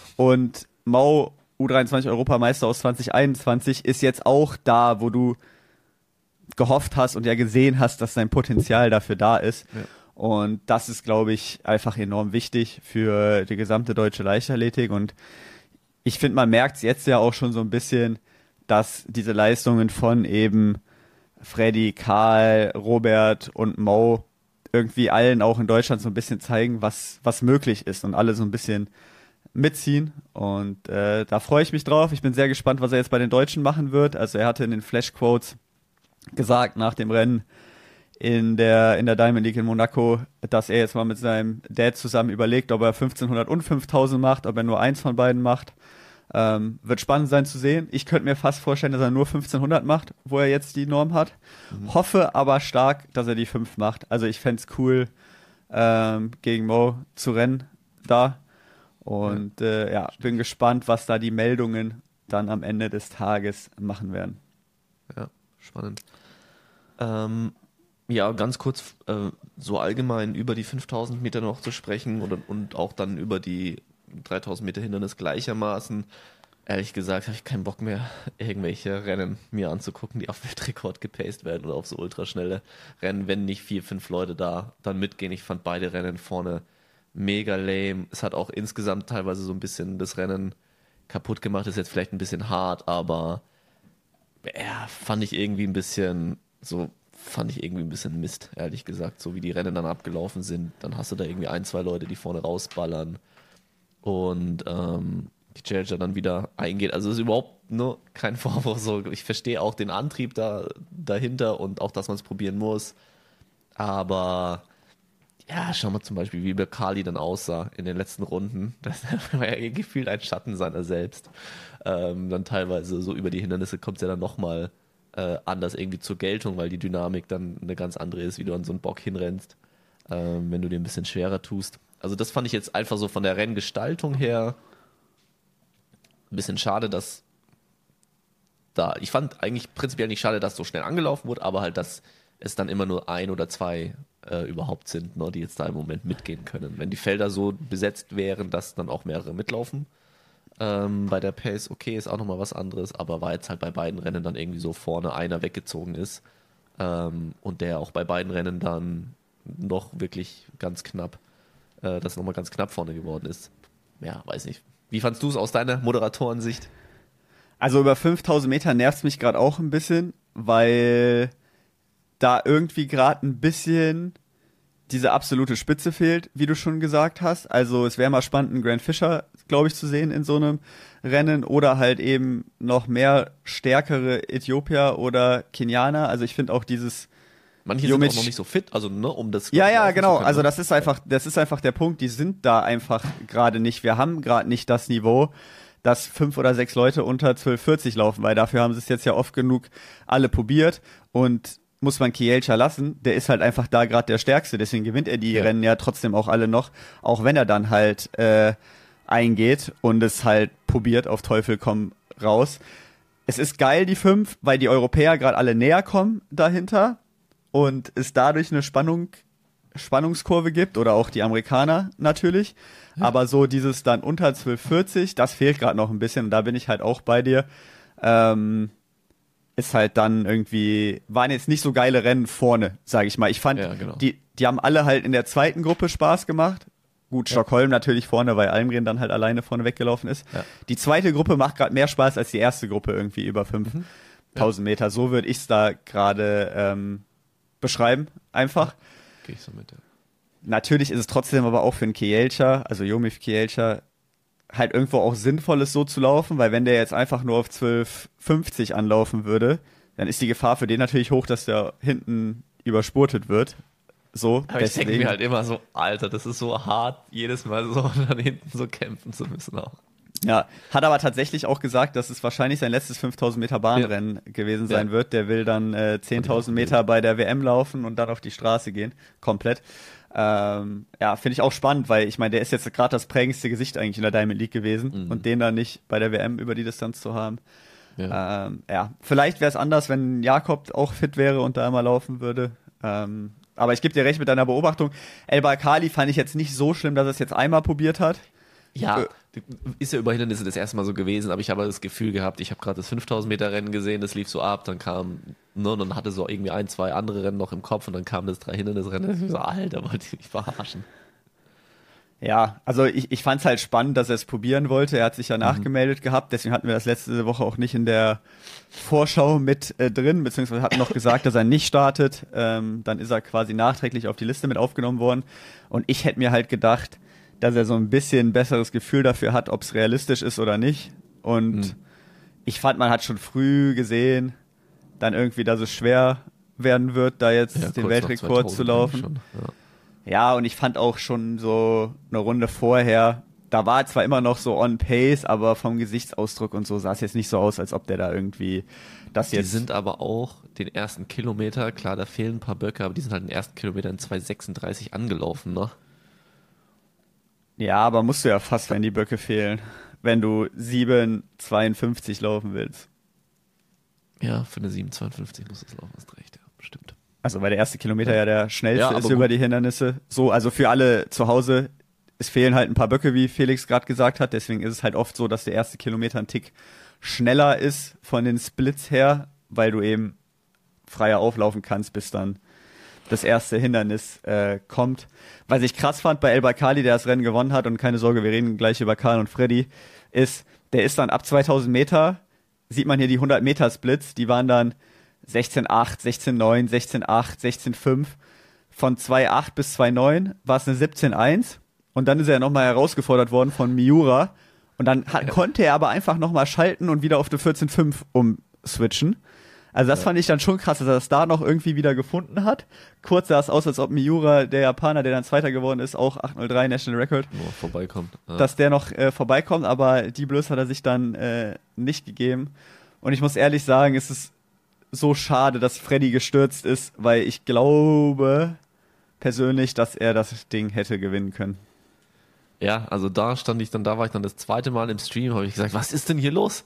Und Mo, U dreiundzwanzig-Europameister aus zwanzig einundzwanzig, ist jetzt auch da, wo du gehofft hast und ja gesehen hast, dass sein Potenzial dafür da ist. Ja. Und das ist, glaube ich, einfach enorm wichtig für die gesamte deutsche Leichtathletik. Und ich finde, man merkt es jetzt ja auch schon so ein bisschen, dass diese Leistungen von eben Freddy, Karl, Robert und Mo irgendwie allen auch in Deutschland so ein bisschen zeigen, was, was möglich ist und alle so ein bisschen mitziehen. Und äh, da freue ich mich drauf. Ich bin sehr gespannt, was er jetzt bei den Deutschen machen wird. Also er hatte in den Flashquotes gesagt nach dem Rennen in der, in der Diamond League in Monaco, dass er jetzt mal mit seinem Dad zusammen überlegt, ob er fünfzehnhundert und fünftausend macht, ob er nur eins von beiden macht. Ähm, wird spannend sein zu sehen. Ich könnte mir fast vorstellen, dass er nur fünfzehnhundert macht, wo er jetzt die Norm hat. Mhm. Hoffe aber stark, dass er die fünf macht. Also ich fände es cool, ähm, gegen Mo zu rennen da. Und ja, äh, ja, bin gespannt, was da die Meldungen dann am Ende des Tages machen werden. Ja, spannend. Ähm, ja, ganz kurz äh, so allgemein über die fünftausend Meter noch zu sprechen und, und auch dann über die dreitausend Meter Hindernis gleichermaßen. Ehrlich gesagt habe ich keinen Bock mehr, irgendwelche Rennen mir anzugucken, die auf Weltrekord gepaced werden oder auf so ultraschnelle Rennen, wenn nicht vier, fünf Leute da dann mitgehen. Ich fand beide Rennen vorne mega lame. Es hat auch insgesamt teilweise so ein bisschen das Rennen kaputt gemacht. Ist jetzt vielleicht ein bisschen hart, aber ja, fand ich irgendwie ein bisschen so, fand ich irgendwie ein bisschen Mist, ehrlich gesagt. So wie die Rennen dann abgelaufen sind, dann hast du da irgendwie ein, zwei Leute, die vorne rausballern. Und ähm, die Challenger dann wieder eingeht. Also es ist überhaupt nur kein Vorwurf. So, ich verstehe auch den Antrieb da dahinter und auch, dass man es probieren muss. Aber ja, schau mal zum Beispiel, wie Bekali dann aussah in den letzten Runden. Das war ja gefühlt ein Schatten seiner selbst. Ähm, dann teilweise so über die Hindernisse kommt es ja dann nochmal äh, anders irgendwie zur Geltung, weil die Dynamik dann eine ganz andere ist, wie du an so einen Bock hinrennst, ähm, wenn du den ein bisschen schwerer tust. Also das fand ich jetzt einfach so von der Renngestaltung her ein bisschen schade, dass da, ich fand eigentlich prinzipiell nicht schade, dass so schnell angelaufen wurde, aber halt, dass es dann immer nur ein oder zwei äh, überhaupt sind, ne, die jetzt da im Moment mitgehen können. Wenn die Felder so besetzt wären, dass dann auch mehrere mitlaufen, ähm, bei der Pace, okay, ist auch nochmal was anderes, aber war jetzt halt bei beiden Rennen dann irgendwie so vorne einer weggezogen ist ähm, und der auch bei beiden Rennen dann noch wirklich ganz knapp, äh, das nochmal ganz knapp vorne geworden ist. Ja, weiß nicht. Wie fandst du es aus deiner Moderatorensicht? Also über fünftausend Meter nervt es mich gerade auch ein bisschen, weil da irgendwie gerade ein bisschen diese absolute Spitze fehlt, wie du schon gesagt hast. Also es wäre mal spannend, einen Grant Fisher, glaube ich, zu sehen in so einem Rennen oder halt eben noch mehr stärkere Äthiopier oder Kenianer. Also ich finde auch dieses Manche Jomic, sind auch noch nicht so fit, also ne, um das ja, ja, laufen genau. zu können, Also ne? das ist einfach, das ist einfach der Punkt. Die sind da einfach gerade nicht. Wir haben gerade nicht das Niveau, dass fünf oder sechs Leute unter zwölf vierzig laufen, weil dafür haben sie es jetzt ja oft genug alle probiert und muss man Kielcha lassen, der ist halt einfach da gerade der Stärkste, deswegen gewinnt er die Ja. Rennen ja trotzdem auch alle noch, auch wenn er dann halt äh, eingeht und es halt probiert auf Teufel komm raus. Es ist geil, die fünf, weil die Europäer gerade alle näher kommen dahinter und es dadurch eine Spannung, Spannungskurve gibt oder auch die Amerikaner natürlich, ja. Aber so dieses dann unter zwölf vierzig, das fehlt gerade noch ein bisschen und da bin ich halt auch bei dir. Ähm, ist halt dann irgendwie, waren jetzt nicht so geile Rennen vorne, sage ich mal. Ich fand, Ja, genau. die, die haben alle halt in der zweiten Gruppe Spaß gemacht. Gut, Ja. Stockholm natürlich vorne, weil Almgren dann halt alleine vorne weggelaufen ist. Ja. Die zweite Gruppe macht gerade mehr Spaß als die erste Gruppe irgendwie über fünftausend Meter. So würde ich es da gerade ähm, beschreiben, einfach. Gehe ich so mit, ja. Natürlich ist es trotzdem aber auch für einen Kielcha, also Jomif Kielcha, halt irgendwo auch sinnvoll ist, so zu laufen, weil wenn der jetzt einfach nur auf zwölf fünfzig anlaufen würde, dann ist die Gefahr für den natürlich hoch, dass der hinten überspurtet wird. So, Aber ich denke mir halt immer so, Alter, das ist so hart, jedes Mal so dann hinten so kämpfen zu müssen auch. Ja, hat aber tatsächlich auch gesagt, dass es wahrscheinlich sein letztes fünftausend Meter Bahnrennen ja. gewesen sein ja. wird. Der will dann äh, zehntausend Meter bei der W M laufen und dann auf die Straße gehen, komplett. Ähm, ja, finde ich auch spannend, weil ich meine, der ist jetzt gerade das prägendste Gesicht eigentlich in der Diamond League gewesen mhm. und den dann nicht bei der W M über die Distanz zu haben. Ja, ähm, ja. Vielleicht wäre es anders, wenn Jakob auch fit wäre und da immer laufen würde. Ähm, aber ich gebe dir recht mit deiner Beobachtung. El Bakkali fand ich jetzt nicht so schlimm, dass er es jetzt einmal probiert hat. Ja, Äh, ist ja über Hindernisse das erste Mal so gewesen, aber ich habe das Gefühl gehabt, ich habe gerade das fünftausend Meter Rennen gesehen, das lief so ab, dann kam, ne, und dann hatte so irgendwie ein, zwei andere Rennen noch im Kopf und dann kam das drei Hindernisrennen, ich so, Alter, wollte ich mich verarschen. Ja, also ich, ich fand es halt spannend, dass er es probieren wollte. Er hat sich ja nachgemeldet gehabt, deswegen hatten wir das letzte Woche auch nicht in der Vorschau mit äh, drin, beziehungsweise hatten noch gesagt, dass er nicht startet. Ähm, dann ist er quasi nachträglich auf die Liste mit aufgenommen worden. Und ich hätte mir halt gedacht, dass er so ein bisschen ein besseres Gefühl dafür hat, ob es realistisch ist oder nicht. Und Mhm. ich fand, man hat schon früh gesehen, dann irgendwie, dass es schwer werden wird, da jetzt Ja, den kurz Weltrekord nach zu zweitausend laufen. schon, ja. Ja, und ich fand auch schon so eine Runde vorher, da war er zwar immer noch so on pace, aber vom Gesichtsausdruck und so sah es jetzt nicht so aus, als ob der da irgendwie das Die jetzt... sind aber auch den ersten Kilometer, klar, da fehlen ein paar Böcke, aber die sind halt den ersten Kilometer in zwei sechsunddreißig angelaufen, ne? Ja, aber musst du ja fast, wenn die Böcke fehlen, wenn du sieben zweiundfünfzig laufen willst. Ja, für eine sieben zweiundfünfzig muss es laufen, hast recht, ja, bestimmt. Also weil der erste Kilometer ja der schnellste Ja, aber ist gut. über die Hindernisse. So, also für alle zu Hause, es fehlen halt ein paar Böcke, wie Felix gerade gesagt hat. Deswegen ist es halt oft so, dass der erste Kilometer ein Tick schneller ist von den Splits her, weil du eben freier auflaufen kannst, bis dann das erste Hindernis äh, kommt. Was ich krass fand bei El Bakkali, der das Rennen gewonnen hat, und keine Sorge, wir reden gleich über Karl und Freddy, ist, der ist dann ab zweitausend Meter, sieht man hier die hundert Meter Splits, die waren dann sechzehn acht, sechzehn neun, sechzehn acht, sechzehn fünf. Von zwei acht bis zwei neun war es eine siebzehn eins. Und dann ist er nochmal herausgefordert worden von Miura Und dann hat, ja. konnte er aber einfach nochmal schalten und wieder auf eine vierzehn Komma fünf umswitchen. Also das ja. fand ich dann schon krass, dass er das da noch irgendwie wieder gefunden hat. Kurz sah es aus, als ob Miura, der Japaner, der dann Zweiter geworden ist, auch acht null drei National Record, nur vorbeikommt. Ja. Dass der noch äh, vorbeikommt, aber die Blöße hat er sich dann äh, nicht gegeben. Und ich muss ehrlich sagen, es ist so schade, dass Freddy gestürzt ist, weil ich glaube persönlich, dass er das Ding hätte gewinnen können. Ja, also da stand ich dann, da war ich dann das zweite Mal im Stream, habe ich gesagt, was ist denn hier los?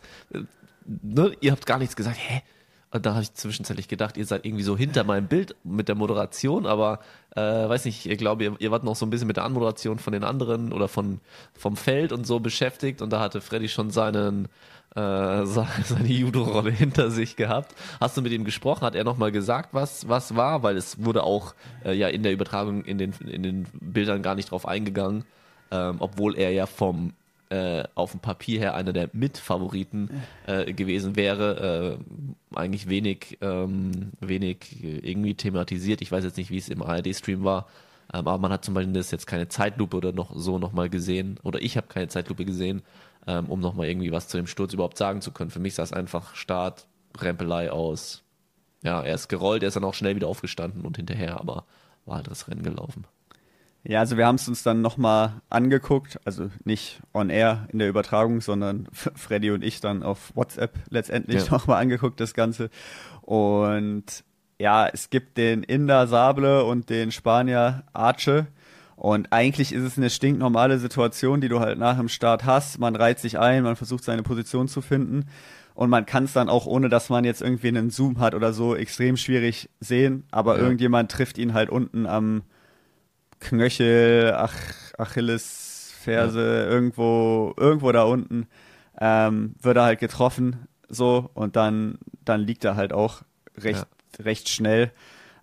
Ne? Ihr habt gar nichts gesagt, hä? Und da habe ich zwischenzeitlich gedacht, ihr seid irgendwie so hinter meinem Bild mit der Moderation, aber äh, weiß nicht, ich glaube, ihr, ihr wart noch so ein bisschen mit der Anmoderation von den anderen oder von vom Feld und so beschäftigt und da hatte Freddy schon seinen äh, seine Judo-Rolle hinter sich gehabt. Hast du mit ihm gesprochen? Hat er nochmal gesagt, was was war? Weil es wurde auch äh, ja in der Übertragung in den in den Bildern gar nicht drauf eingegangen. Ähm, obwohl er ja vom äh, auf dem Papier her einer der Mitfavoriten äh, gewesen wäre, äh, eigentlich wenig ähm, wenig irgendwie thematisiert. Ich weiß jetzt nicht, wie es im A R D-Stream war, ähm, aber man hat zum Beispiel jetzt keine Zeitlupe oder noch so nochmal gesehen, oder ich habe keine Zeitlupe gesehen, ähm, um nochmal irgendwie was zu dem Sturz überhaupt sagen zu können. Für mich sah es einfach Start, Rempelei aus. Ja, er ist gerollt, er ist dann auch schnell wieder aufgestanden und hinterher, aber war halt das Rennen gelaufen. Ja, also wir haben es uns dann nochmal angeguckt, also nicht on air in der Übertragung, sondern Freddy und ich dann auf WhatsApp letztendlich ja. nochmal angeguckt, das Ganze. Und ja, es gibt den Inder Sable und den Spanier Arce. Und eigentlich ist es eine stinknormale Situation, die du halt nach dem Start hast. Man reiht sich ein, man versucht seine Position zu finden. Und man kann es dann auch, ohne dass man jetzt irgendwie einen Zoom hat oder so, extrem schwierig sehen. Aber ja. irgendjemand trifft ihn halt unten am Knöchel, Ach, Achillesferse, ja. irgendwo, irgendwo da unten, ähm, wird er halt getroffen, so, und dann, dann liegt er halt auch recht, ja. recht schnell.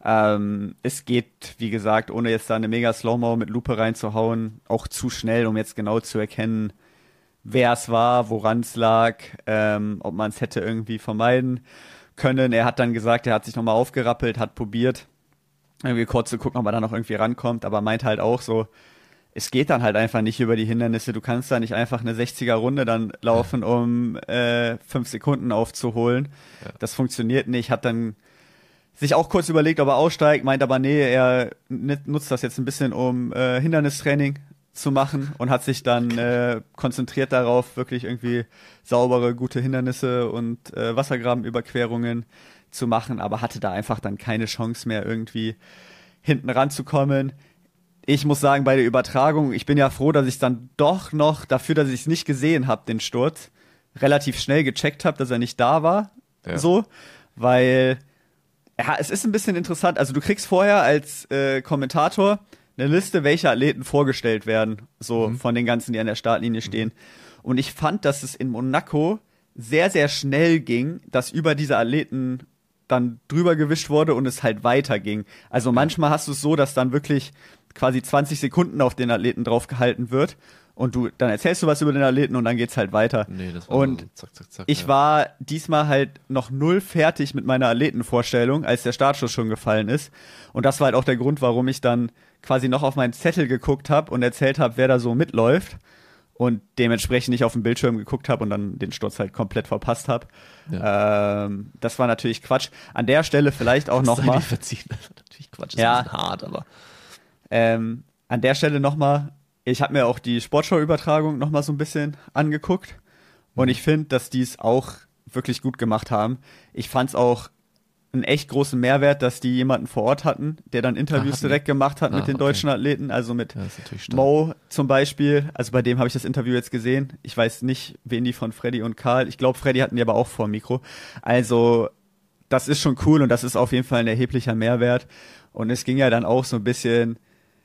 Ähm, es geht, wie gesagt, ohne jetzt da eine mega Slow-Mo mit Lupe reinzuhauen, auch zu schnell, um jetzt genau zu erkennen, wer es war, woran es lag, ähm, ob man es hätte irgendwie vermeiden können. Er hat dann gesagt, er hat sich nochmal aufgerappelt, hat probiert, irgendwie kurz zu gucken, ob er da noch irgendwie rankommt, aber meint halt auch so, es geht dann halt einfach nicht über die Hindernisse. Du kannst da nicht einfach eine sechziger-Runde dann laufen, um äh, fünf Sekunden aufzuholen. Ja. Das funktioniert nicht. Hat dann sich auch kurz überlegt, ob er aussteigt, meint aber nee, er nutzt das jetzt ein bisschen, um äh, Hindernistraining zu machen und hat sich dann äh, konzentriert darauf, wirklich irgendwie saubere, gute Hindernisse und äh, Wassergrabenüberquerungen zu machen, aber hatte da einfach dann keine Chance mehr, irgendwie hinten ranzukommen. Ich muss sagen, bei der Übertragung, ich bin ja froh, dass ich dann doch noch, dafür, dass ich es nicht gesehen habe, den Sturz, relativ schnell gecheckt habe, dass er nicht da war, ja. so, weil, ja, es ist ein bisschen interessant, also du kriegst vorher als äh, Kommentator eine Liste, welche Athleten vorgestellt werden, so mhm. von den ganzen, die an der Startlinie stehen. Mhm. Und ich fand, dass es in Monaco sehr, sehr schnell ging, dass über diese Athleten dann drüber gewischt wurde und es halt weiterging. Also manchmal hast du es so, dass dann wirklich quasi zwanzig Sekunden auf den Athleten drauf gehalten wird und du, dann erzählst du was über den Athleten und dann geht's halt weiter. Nee, das war und so zack, zack, zack, ich ja. war diesmal halt noch null fertig mit meiner Athletenvorstellung, als der Startschuss schon gefallen ist. Und das war halt auch der Grund, warum ich dann quasi noch auf meinen Zettel geguckt habe und erzählt habe, wer da so mitläuft. Und dementsprechend nicht auf den Bildschirm geguckt habe und dann den Sturz halt komplett verpasst habe. Ja. Ähm, das war natürlich Quatsch. An der Stelle vielleicht auch nochmal. Verziehen, natürlich Quatsch, ist ja. ein bisschen hart, aber. Ähm, an der Stelle nochmal, ich habe mir auch die Sportschau-Übertragung nochmal so ein bisschen angeguckt. Und mhm. ich finde, dass die es auch wirklich gut gemacht haben. Ich fand es auch einen echt großen Mehrwert, dass die jemanden vor Ort hatten, der dann Interviews ah, direkt gemacht hat ah, mit den okay. deutschen Athleten, also mit ja, Mo zum Beispiel, also bei dem habe ich das Interview jetzt gesehen, ich weiß nicht, wen die von Freddy und Karl, ich glaube, Freddy hatten die aber auch vor dem Mikro, also das ist schon cool und das ist auf jeden Fall ein erheblicher Mehrwert und es ging ja dann auch so ein bisschen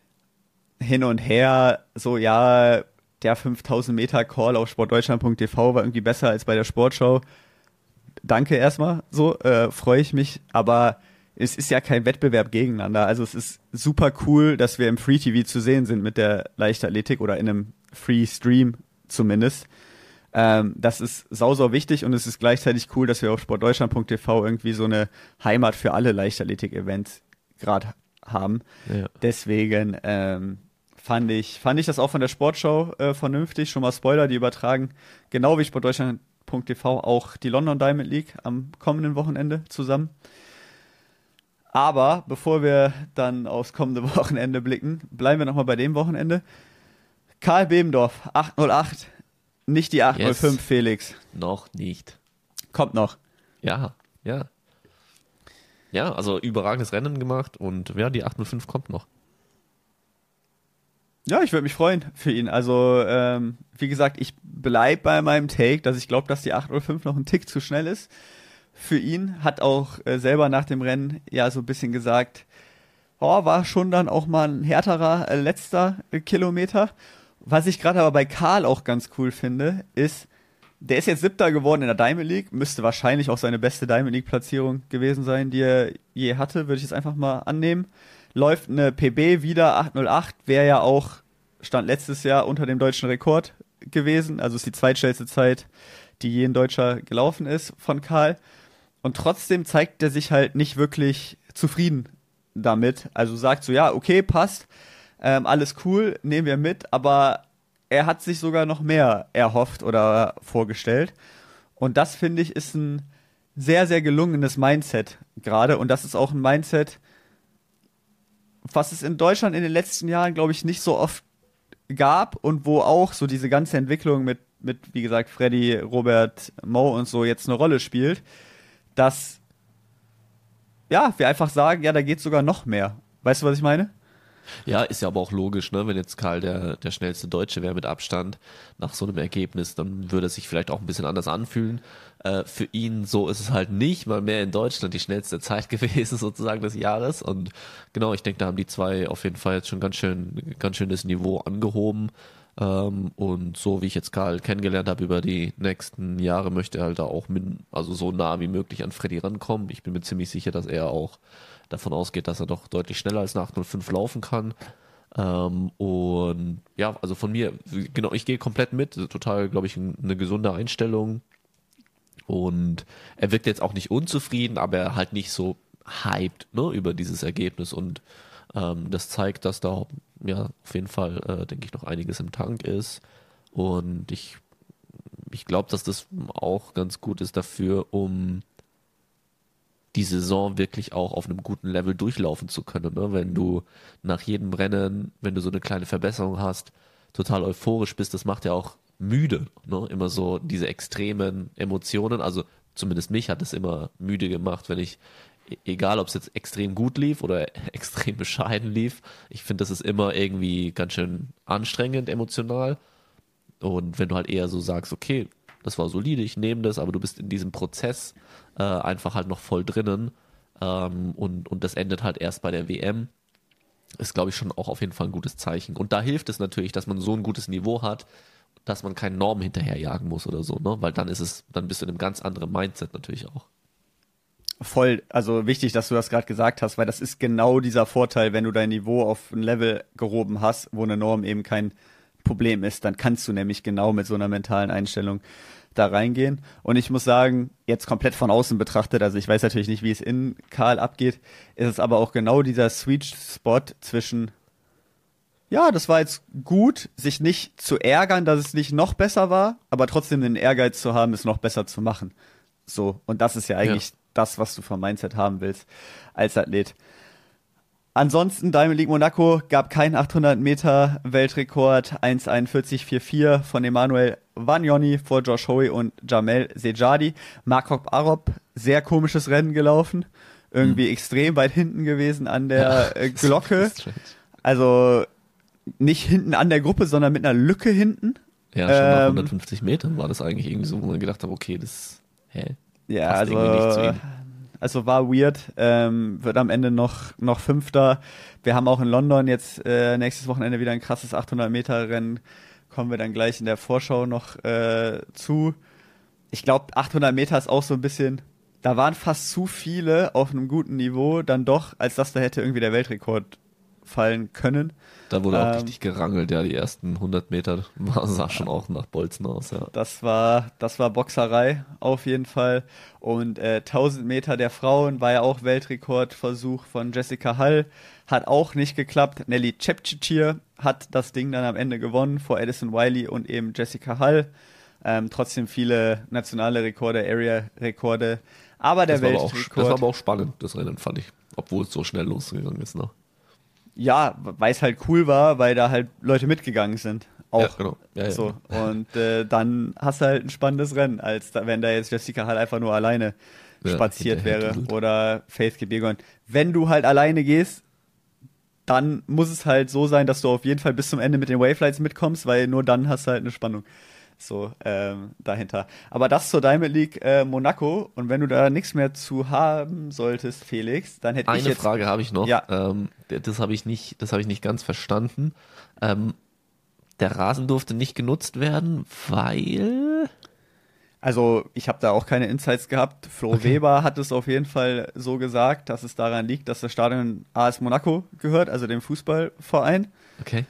hin und her, so ja, der fünftausend Meter Call auf sportdeutschland punkt t v war irgendwie besser als bei der Sportschau. Danke erstmal, so, äh, freue ich mich, aber es ist ja kein Wettbewerb gegeneinander, also es ist super cool, dass wir im Free-T V zu sehen sind mit der Leichtathletik oder in einem Free-Stream zumindest. Ähm, das ist sau, sau wichtig und es ist gleichzeitig cool, dass wir auf sportdeutschland punkt t v irgendwie so eine Heimat für alle Leichtathletik-Events gerade haben. Ja. Deswegen ähm, fand ich, fand ich das auch von der Sportschau äh, vernünftig. Schon mal Spoiler, die übertragen, genau wie sportdeutschland punkt t v, auch die London Diamond League am kommenden Wochenende zusammen. Aber bevor wir dann aufs kommende Wochenende blicken, bleiben wir nochmal bei dem Wochenende. Karl Bebendorf, achthundertacht, nicht die achthundertfünf, yes. Felix. Noch nicht. Kommt noch. Ja, ja. Ja, also überragendes Rennen gemacht und ja, die achthundertfünf kommt noch. Ja, ich würde mich freuen für ihn. Also, ähm, wie gesagt, ich bleib bei meinem Take, dass ich glaube, dass die achthundertfünf noch ein Tick zu schnell ist. Für ihn hat auch äh, selber nach dem Rennen ja so ein bisschen gesagt, oh, war schon dann auch mal ein härterer äh, letzter äh, Kilometer. Was ich gerade aber bei Karl auch ganz cool finde, ist, der ist jetzt Siebter geworden in der Diamond League, müsste wahrscheinlich auch seine beste Diamond League Platzierung gewesen sein, die er je hatte, würde ich jetzt einfach mal annehmen. Läuft eine P B wieder, achthundertacht, wäre ja auch, stand letztes Jahr unter dem deutschen Rekord gewesen, also ist die zweitschnellste Zeit, die je ein Deutscher gelaufen ist von Karl. Und trotzdem zeigt er sich halt nicht wirklich zufrieden damit. Also sagt so, ja, okay, passt, ähm, alles cool, nehmen wir mit, aber er hat sich sogar noch mehr erhofft oder vorgestellt. Und das, finde ich, ist ein sehr, sehr gelungenes Mindset gerade. Und das ist auch ein Mindset, was es in Deutschland in den letzten Jahren, glaube ich, nicht so oft gab und wo auch so diese ganze Entwicklung mit, mit wie gesagt, Freddy, Robert, Mo und so jetzt eine Rolle spielt, dass ja, wir einfach sagen, ja, da geht sogar noch mehr. Weißt du, was ich meine? Ja, ist ja aber auch logisch, ne? Wenn jetzt Karl der, der schnellste Deutsche wäre mit Abstand nach so einem Ergebnis, dann würde es sich vielleicht auch ein bisschen anders anfühlen. Äh, für ihn so ist es halt nicht, mal mehr in Deutschland die schnellste Zeit gewesen sozusagen des Jahres. Und genau, ich denke, da haben die zwei auf jeden Fall jetzt schon ganz schön, ganz schön das Niveau angehoben. Ähm, und so wie ich jetzt Karl kennengelernt habe über die nächsten Jahre, möchte er halt da auch min, also so nah wie möglich an Freddy rankommen. Ich bin mir ziemlich sicher, dass er auch davon ausgeht, dass er doch deutlich schneller als eine achthundertfünf laufen kann. Ähm, und ja, also von mir, genau, ich gehe komplett mit. Total, glaube ich, eine gesunde Einstellung. Und er wirkt jetzt auch nicht unzufrieden, aber er halt nicht so hyped, ne, über dieses Ergebnis. Und ähm, das zeigt, dass da ja auf jeden Fall, äh, denke ich, noch einiges im Tank ist. Und ich, ich glaube, dass das auch ganz gut ist dafür, um die Saison wirklich auch auf einem guten Level durchlaufen zu können. Ne? Wenn du nach jedem Rennen, wenn du so eine kleine Verbesserung hast, total euphorisch bist, das macht ja auch müde. Ne? Immer so diese extremen Emotionen, also zumindest mich hat es immer müde gemacht, wenn ich, egal ob es jetzt extrem gut lief oder extrem bescheiden lief, ich finde, das ist immer irgendwie ganz schön anstrengend emotional. Und wenn du halt eher so sagst, okay, das war solide, ich nehme das, aber du bist in diesem Prozess äh, einfach halt noch voll drinnen ähm, und, und das endet halt erst bei der W M, ist, glaube ich, schon auch auf jeden Fall ein gutes Zeichen. Und da hilft es natürlich, dass man so ein gutes Niveau hat, dass man keinen Normen hinterherjagen muss oder so, ne? Weil dann ist es, dann bist du in einem ganz anderen Mindset natürlich auch. Voll, also wichtig, dass du das gerade gesagt hast, weil das ist genau dieser Vorteil, wenn du dein Niveau auf ein Level gehoben hast, wo eine Norm eben kein Problem ist, dann kannst du nämlich genau mit so einer mentalen Einstellung da reingehen. Und ich muss sagen, jetzt komplett von außen betrachtet, also ich weiß natürlich nicht, wie es in Karl abgeht, ist es aber auch genau dieser Sweet Spot zwischen, ja, das war jetzt gut, sich nicht zu ärgern, dass es nicht noch besser war, aber trotzdem den Ehrgeiz zu haben, es noch besser zu machen. So, und das ist ja eigentlich ja. das, was du vom Mindset haben willst als Athlet. Ansonsten, Diamond League Monaco gab keinen achthundert Meter Weltrekord, eins einundvierzig vierundvierzig von Emanuel Vagnoni vor Josh Hoey und Jamel Sejadi. Markov Arop, sehr komisches Rennen gelaufen, irgendwie hm. extrem weit hinten gewesen an der ja, äh, Glocke. Also nicht hinten an der Gruppe, sondern mit einer Lücke hinten. Ja, schon nach ähm, hundertfünfzig Metern war das eigentlich irgendwie so, wo man gedacht hat, okay, das, hä? Ja, also nicht zu ihm. Also war weird, ähm, wird am Ende noch noch Fünfter. Wir haben auch in London jetzt äh, nächstes Wochenende wieder ein krasses achthundert Meter Rennen. Kommen wir dann gleich in der Vorschau noch äh, zu. Ich glaube, achthundert Meter ist auch so ein bisschen, da waren fast zu viele auf einem guten Niveau dann doch, als dass da hätte irgendwie der Weltrekord ausfallen können. Da wurde auch Ähm, richtig gerangelt, ja, die ersten hundert Meter war, sah schon auch nach Bolzen aus, ja. Das war, das war Boxerei auf jeden Fall. Und äh, tausend Meter der Frauen war ja auch Weltrekordversuch von Jessica Hall. Hat auch nicht geklappt. Nelly Chepchirchir hat das Ding dann am Ende gewonnen vor Addison Wiley und eben Jessica Hall. Ähm, trotzdem viele nationale Rekorde, Area-Rekorde. Aber der Das war aber, auch, Weltrekord... das war aber auch spannend, das Rennen, fand ich. Obwohl es so schnell losgegangen ist, ne? Ja, weil es halt cool war, weil da halt Leute mitgegangen sind. Auch. Ja, genau. Ja, ja. So. Und äh, dann hast du halt ein spannendes Rennen, als da, wenn da jetzt Jessica Hall einfach nur alleine Ja, spaziert wäre hinterher oder Faith Kipyegon. Wenn du halt alleine gehst, dann muss es halt so sein, dass du auf jeden Fall bis zum Ende mit den Wavelights mitkommst, weil nur dann hast du halt eine Spannung so ähm, dahinter. Aber das zur Diamond League äh, Monaco, und wenn du da nichts mehr zu haben solltest, Felix, dann hätte ich Eine jetzt... Frage habe ich noch. Ja. Ähm, das habe ich nicht, das habe ich nicht ganz verstanden. Ähm, der Rasen durfte nicht genutzt werden, weil Also ich habe da auch keine Insights gehabt. Flo Okay. Weber hat es auf jeden Fall so gesagt, dass es daran liegt, dass das Stadion A S Monaco gehört, also dem Fußballverein. okay,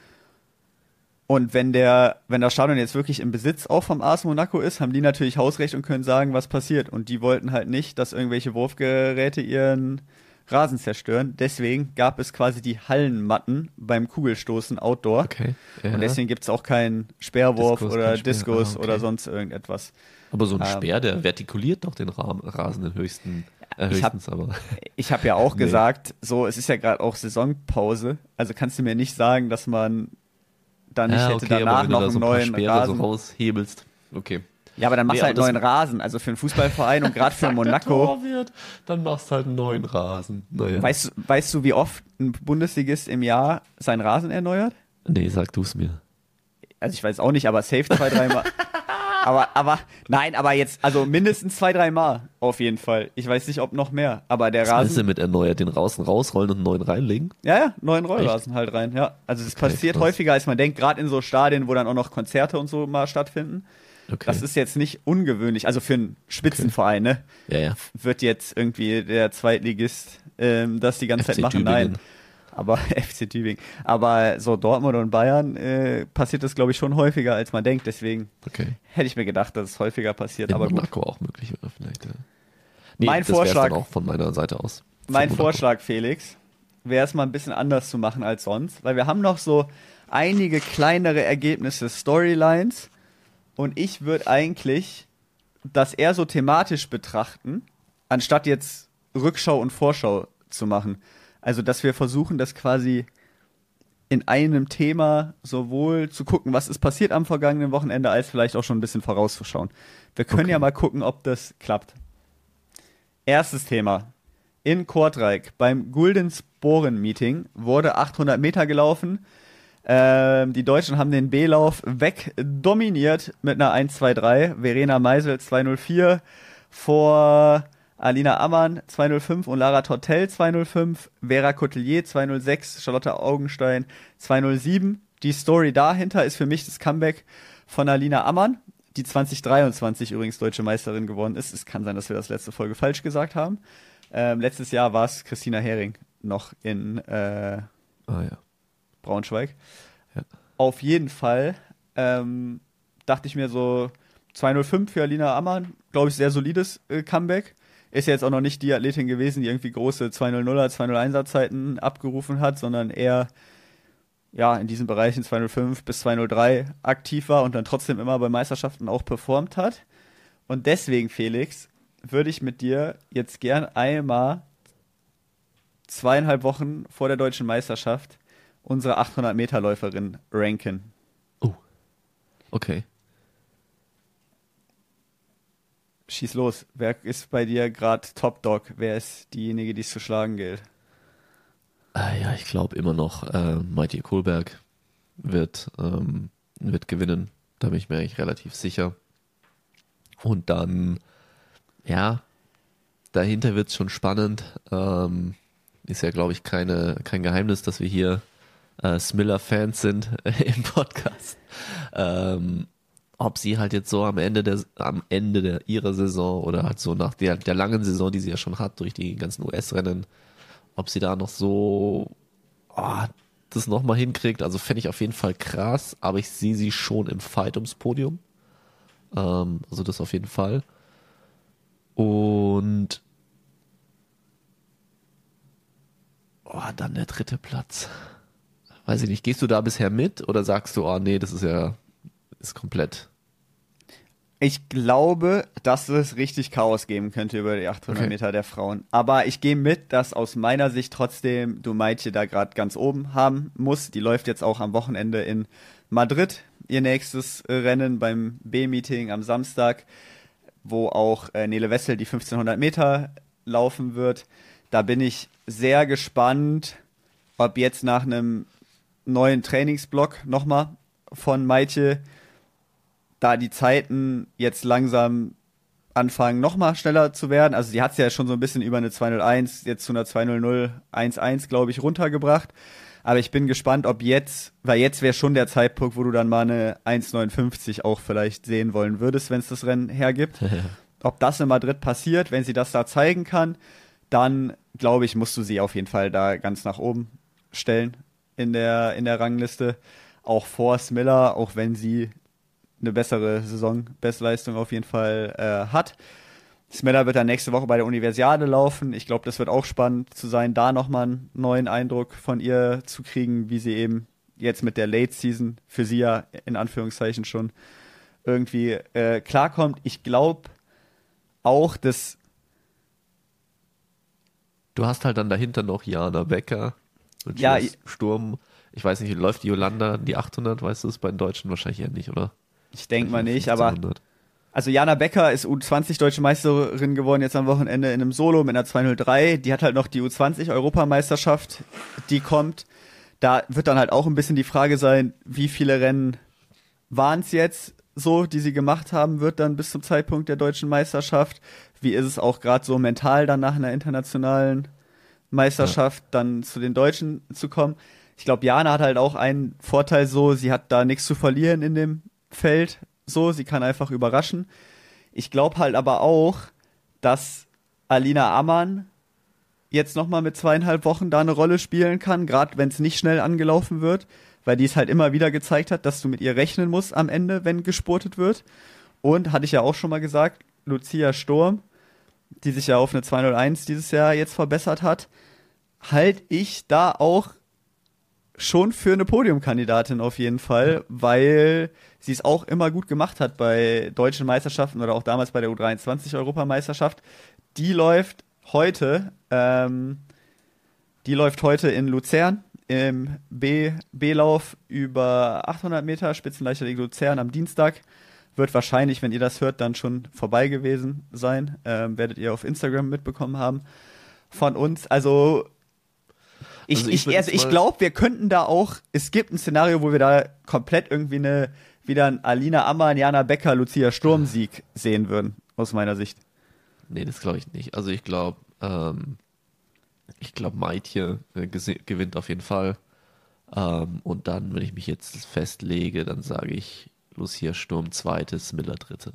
Und wenn der, wenn das Stadion jetzt wirklich im Besitz auch vom A S Monaco ist, haben die natürlich Hausrecht und können sagen, was passiert. Und die wollten halt nicht, dass irgendwelche Wurfgeräte ihren Rasen zerstören. Deswegen gab es quasi die Hallenmatten beim Kugelstoßen Outdoor. okay. Ja. Und deswegen gibt es auch keinen Speerwurf Diskus, oder kein Speer. Diskus Ah, okay. oder sonst irgendetwas. Aber so ein ähm, Speer, der vertikuliert doch den Ra Rasen in höchsten, äh, Ich hab- höchstens, aber Ich habe ja auch Nee. gesagt, so, es ist ja gerade auch Saisonpause, also kannst du mir nicht sagen, dass man dann nicht ja, hätte okay, aber danach wenn du noch da einen so ein paar neuen Speere Rasen. so raushebelst, okay. Ja, aber dann machst Nee, du halt aber einen das- neuen Rasen, also für einen Fußballverein und gerade für Sagt der Monaco. Torwart, dann machst du halt einen neuen Rasen. Naja. Weißt, du- weißt du, wie oft ein Bundesligist im Jahr seinen Rasen erneuert? Nee, sag du es mir. Also ich weiß auch nicht, aber safe zwei, dreimal. aber, aber, nein, aber jetzt, also mindestens zwei, dreimal auf jeden Fall. Ich weiß nicht, ob noch mehr, aber der Was meinst du Rasen, mit erneuert? Den Rasen rausrollen und einen neuen reinlegen? ja, ja, neuen Rollrasen halt rein, ja. Also es Okay, passiert krass. häufiger, als man denkt, gerade in so Stadien, wo dann auch noch Konzerte und so mal stattfinden. Okay. Das ist jetzt nicht ungewöhnlich, also für einen Spitzenverein, ne? ja, ja. Wird jetzt irgendwie der Zweitligist ähm, das die ganze F C Zeit machen? Tübingen. Nein. Aber F C Tübingen. Aber so Dortmund und Bayern äh, passiert das, glaube ich, schon häufiger, als man denkt. Deswegen Okay. hätte ich mir gedacht, dass es häufiger passiert. In aber gut. Monaco auch möglich wäre vielleicht. Ja. Nee, Mein das wär's Vorschlag- dann auch von meiner Seite aus. Für Mein Monaco. Vorschlag, Felix, wäre es mal ein bisschen anders zu machen als sonst, weil wir haben noch so einige kleinere Ergebnisse, Storylines, und ich würde eigentlich das eher so thematisch betrachten, anstatt jetzt Rückschau und Vorschau zu machen. Also, dass wir versuchen, das quasi in einem Thema sowohl zu gucken, was ist passiert am vergangenen Wochenende, als vielleicht auch schon ein bisschen vorauszuschauen. Wir können Okay. ja mal gucken, ob das klappt. Erstes Thema. In Kortrijk beim Gulden Sporen Meeting wurde achthundert Meter gelaufen. Ähm, die Deutschen haben den B-Lauf wegdominiert mit einer eins zwei drei. Verena Meisel zwei null vier vor Alina Ammann zwei null fünf und Lara Tortel zwei null fünf. Vera Coutelier zwei null sechs, Charlotte Augenstein zwei null sieben. Die Story dahinter ist für mich das Comeback von Alina Ammann, die zwanzig dreiundzwanzig übrigens deutsche Meisterin geworden ist. Es kann sein, dass wir das letzte Folge falsch gesagt haben. Ähm, letztes Jahr war es Christina Hering noch in äh, Ah ja. Braunschweig. Ja. Auf jeden Fall ähm, dachte ich mir so zwei null fünf für Alina Ammann, glaube ich, sehr solides äh, Comeback. Ist ja jetzt auch noch nicht die Athletin gewesen, die irgendwie große zwei null nuller, zwei null eins Zeiten abgerufen hat, sondern eher ja in diesen Bereichen zwei null fünf bis zwei null drei aktiv war und dann trotzdem immer bei Meisterschaften auch performt hat. Und deswegen, Felix, würde ich mit dir jetzt gern einmal zweieinhalb Wochen vor der deutschen Meisterschaft unsere achthundert Meter Läuferin ranken. Oh. Okay. Schieß los. Wer ist bei dir gerade Top Dog? Wer ist diejenige, die es zu schlagen gilt? Ah, ja, ich glaube immer noch, äh, Maite Kohlberg wird, ähm, wird gewinnen. Da bin ich mir eigentlich relativ sicher. Und dann, ja, dahinter wird es schon spannend. Ähm, ist ja, glaube ich, keine, kein Geheimnis, dass wir hier äh, Smiller-Fans sind im Podcast. Ähm, ob sie halt jetzt so am Ende der am Ende der ihrer Saison oder halt so nach der, der langen Saison, die sie ja schon hat durch die ganzen U S-Rennen, ob sie da noch so oh, das nochmal hinkriegt, also fände ich auf jeden Fall krass, aber ich sehe sie schon im Fight ums Podium. Ähm, also das auf jeden Fall. Und oh, dann der dritte Platz. Weiß ich nicht, gehst du da bisher mit oder sagst du, oh nee, das ist ja ist komplett. Ich glaube, dass es richtig Chaos geben könnte über die achthundert Okay. Meter der Frauen. Aber ich gehe mit, dass aus meiner Sicht trotzdem Dumaitje da gerade ganz oben haben muss. Die läuft jetzt auch am Wochenende in Madrid, ihr nächstes äh, Rennen beim B-Meeting am Samstag, wo auch äh, Nele Wessel die fünfzehnhundert Meter laufen wird. Da bin ich sehr gespannt, ob jetzt nach einem neuen Trainingsblock nochmal von Maitje da die Zeiten jetzt langsam anfangen, nochmal schneller zu werden. Also sie hat es ja schon so ein bisschen über eine zwei null eins, jetzt zu einer zwei null null eins eins, glaube ich, runtergebracht. Aber ich bin gespannt, ob jetzt, weil jetzt wäre schon der Zeitpunkt, wo du dann mal eine eins neunundfünfzig auch vielleicht sehen wollen würdest, wenn es das Rennen hergibt. Ob das in Madrid passiert, wenn sie das da zeigen kann, dann, glaube ich, musst du sie auf jeden Fall da ganz nach oben stellen in der, in der Rangliste. Auch vor Smiller, auch wenn sie eine bessere Saisonbestleistung auf jeden Fall äh, hat. Smiller wird dann nächste Woche bei der Universiade laufen. Ich glaube, das wird auch spannend zu sein, da nochmal einen neuen Eindruck von ihr zu kriegen, wie sie eben jetzt mit der Late Season, für sie ja in Anführungszeichen schon irgendwie äh, klarkommt. Ich glaube auch, dass Du hast halt dann dahinter noch Jana Becker und Ja, Jules Sturm. Ich weiß nicht, läuft die Yolanda die achthundert, weißt du es, bei den Deutschen wahrscheinlich eher nicht, oder? ich denke mal nicht, fünfzehnhundert. aber also Jana Becker ist U zwanzig Deutsche Meisterin geworden jetzt am Wochenende in einem Solo mit einer zwei null drei. Die hat halt noch die U zwanzig Europameisterschaft, die kommt. Da wird dann halt auch ein bisschen die Frage sein, wie viele Rennen waren es jetzt so, die sie gemacht haben wird dann bis zum Zeitpunkt der deutschen Meisterschaft. Wie ist es auch gerade so mental dann nach einer internationalen Meisterschaft dann zu den Deutschen zu kommen? Ich glaube, Jana hat halt auch einen Vorteil so, sie hat da nichts zu verlieren in dem Feld, so, sie kann einfach überraschen. Ich glaube halt aber auch, dass Alina Ammann jetzt nochmal mit zweieinhalb Wochen da eine Rolle spielen kann, gerade wenn es nicht schnell angelaufen wird, weil die es halt immer wieder gezeigt hat, dass du mit ihr rechnen musst am Ende, wenn gespurtet wird. Und, hatte ich ja auch schon mal gesagt, Lucia Sturm, die sich ja auf eine zwei null eins dieses Jahr jetzt verbessert hat, halte ich da auch schon für eine Podiumkandidatin auf jeden Fall, weil sie es auch immer gut gemacht hat bei deutschen Meisterschaften oder auch damals bei der U dreiundzwanzig Europameisterschaft. Die läuft heute, ähm, die läuft heute in Luzern im B, B-Lauf über achthundert Meter, Spitzenleichtathletik Luzern am Dienstag. Wird wahrscheinlich, wenn ihr das hört, dann schon vorbei gewesen sein. Ähm, werdet ihr auf Instagram mitbekommen haben von uns. Also ich, Also ich ich, würd also jetzt ich mal- glaube, wir könnten da auch, es gibt ein Szenario, wo wir da komplett irgendwie eine, wieder ein Alina Ammann, Jana Becker, Lucia Sturm Sieg sehen würden, aus meiner Sicht. Nee, das glaube ich nicht. Also ich glaube, ähm, ich glaube, Maitje äh, gese- gewinnt auf jeden Fall. Ähm, und dann, wenn ich mich jetzt festlege, dann sage ich Lucia Sturm zweites, Miller dritte.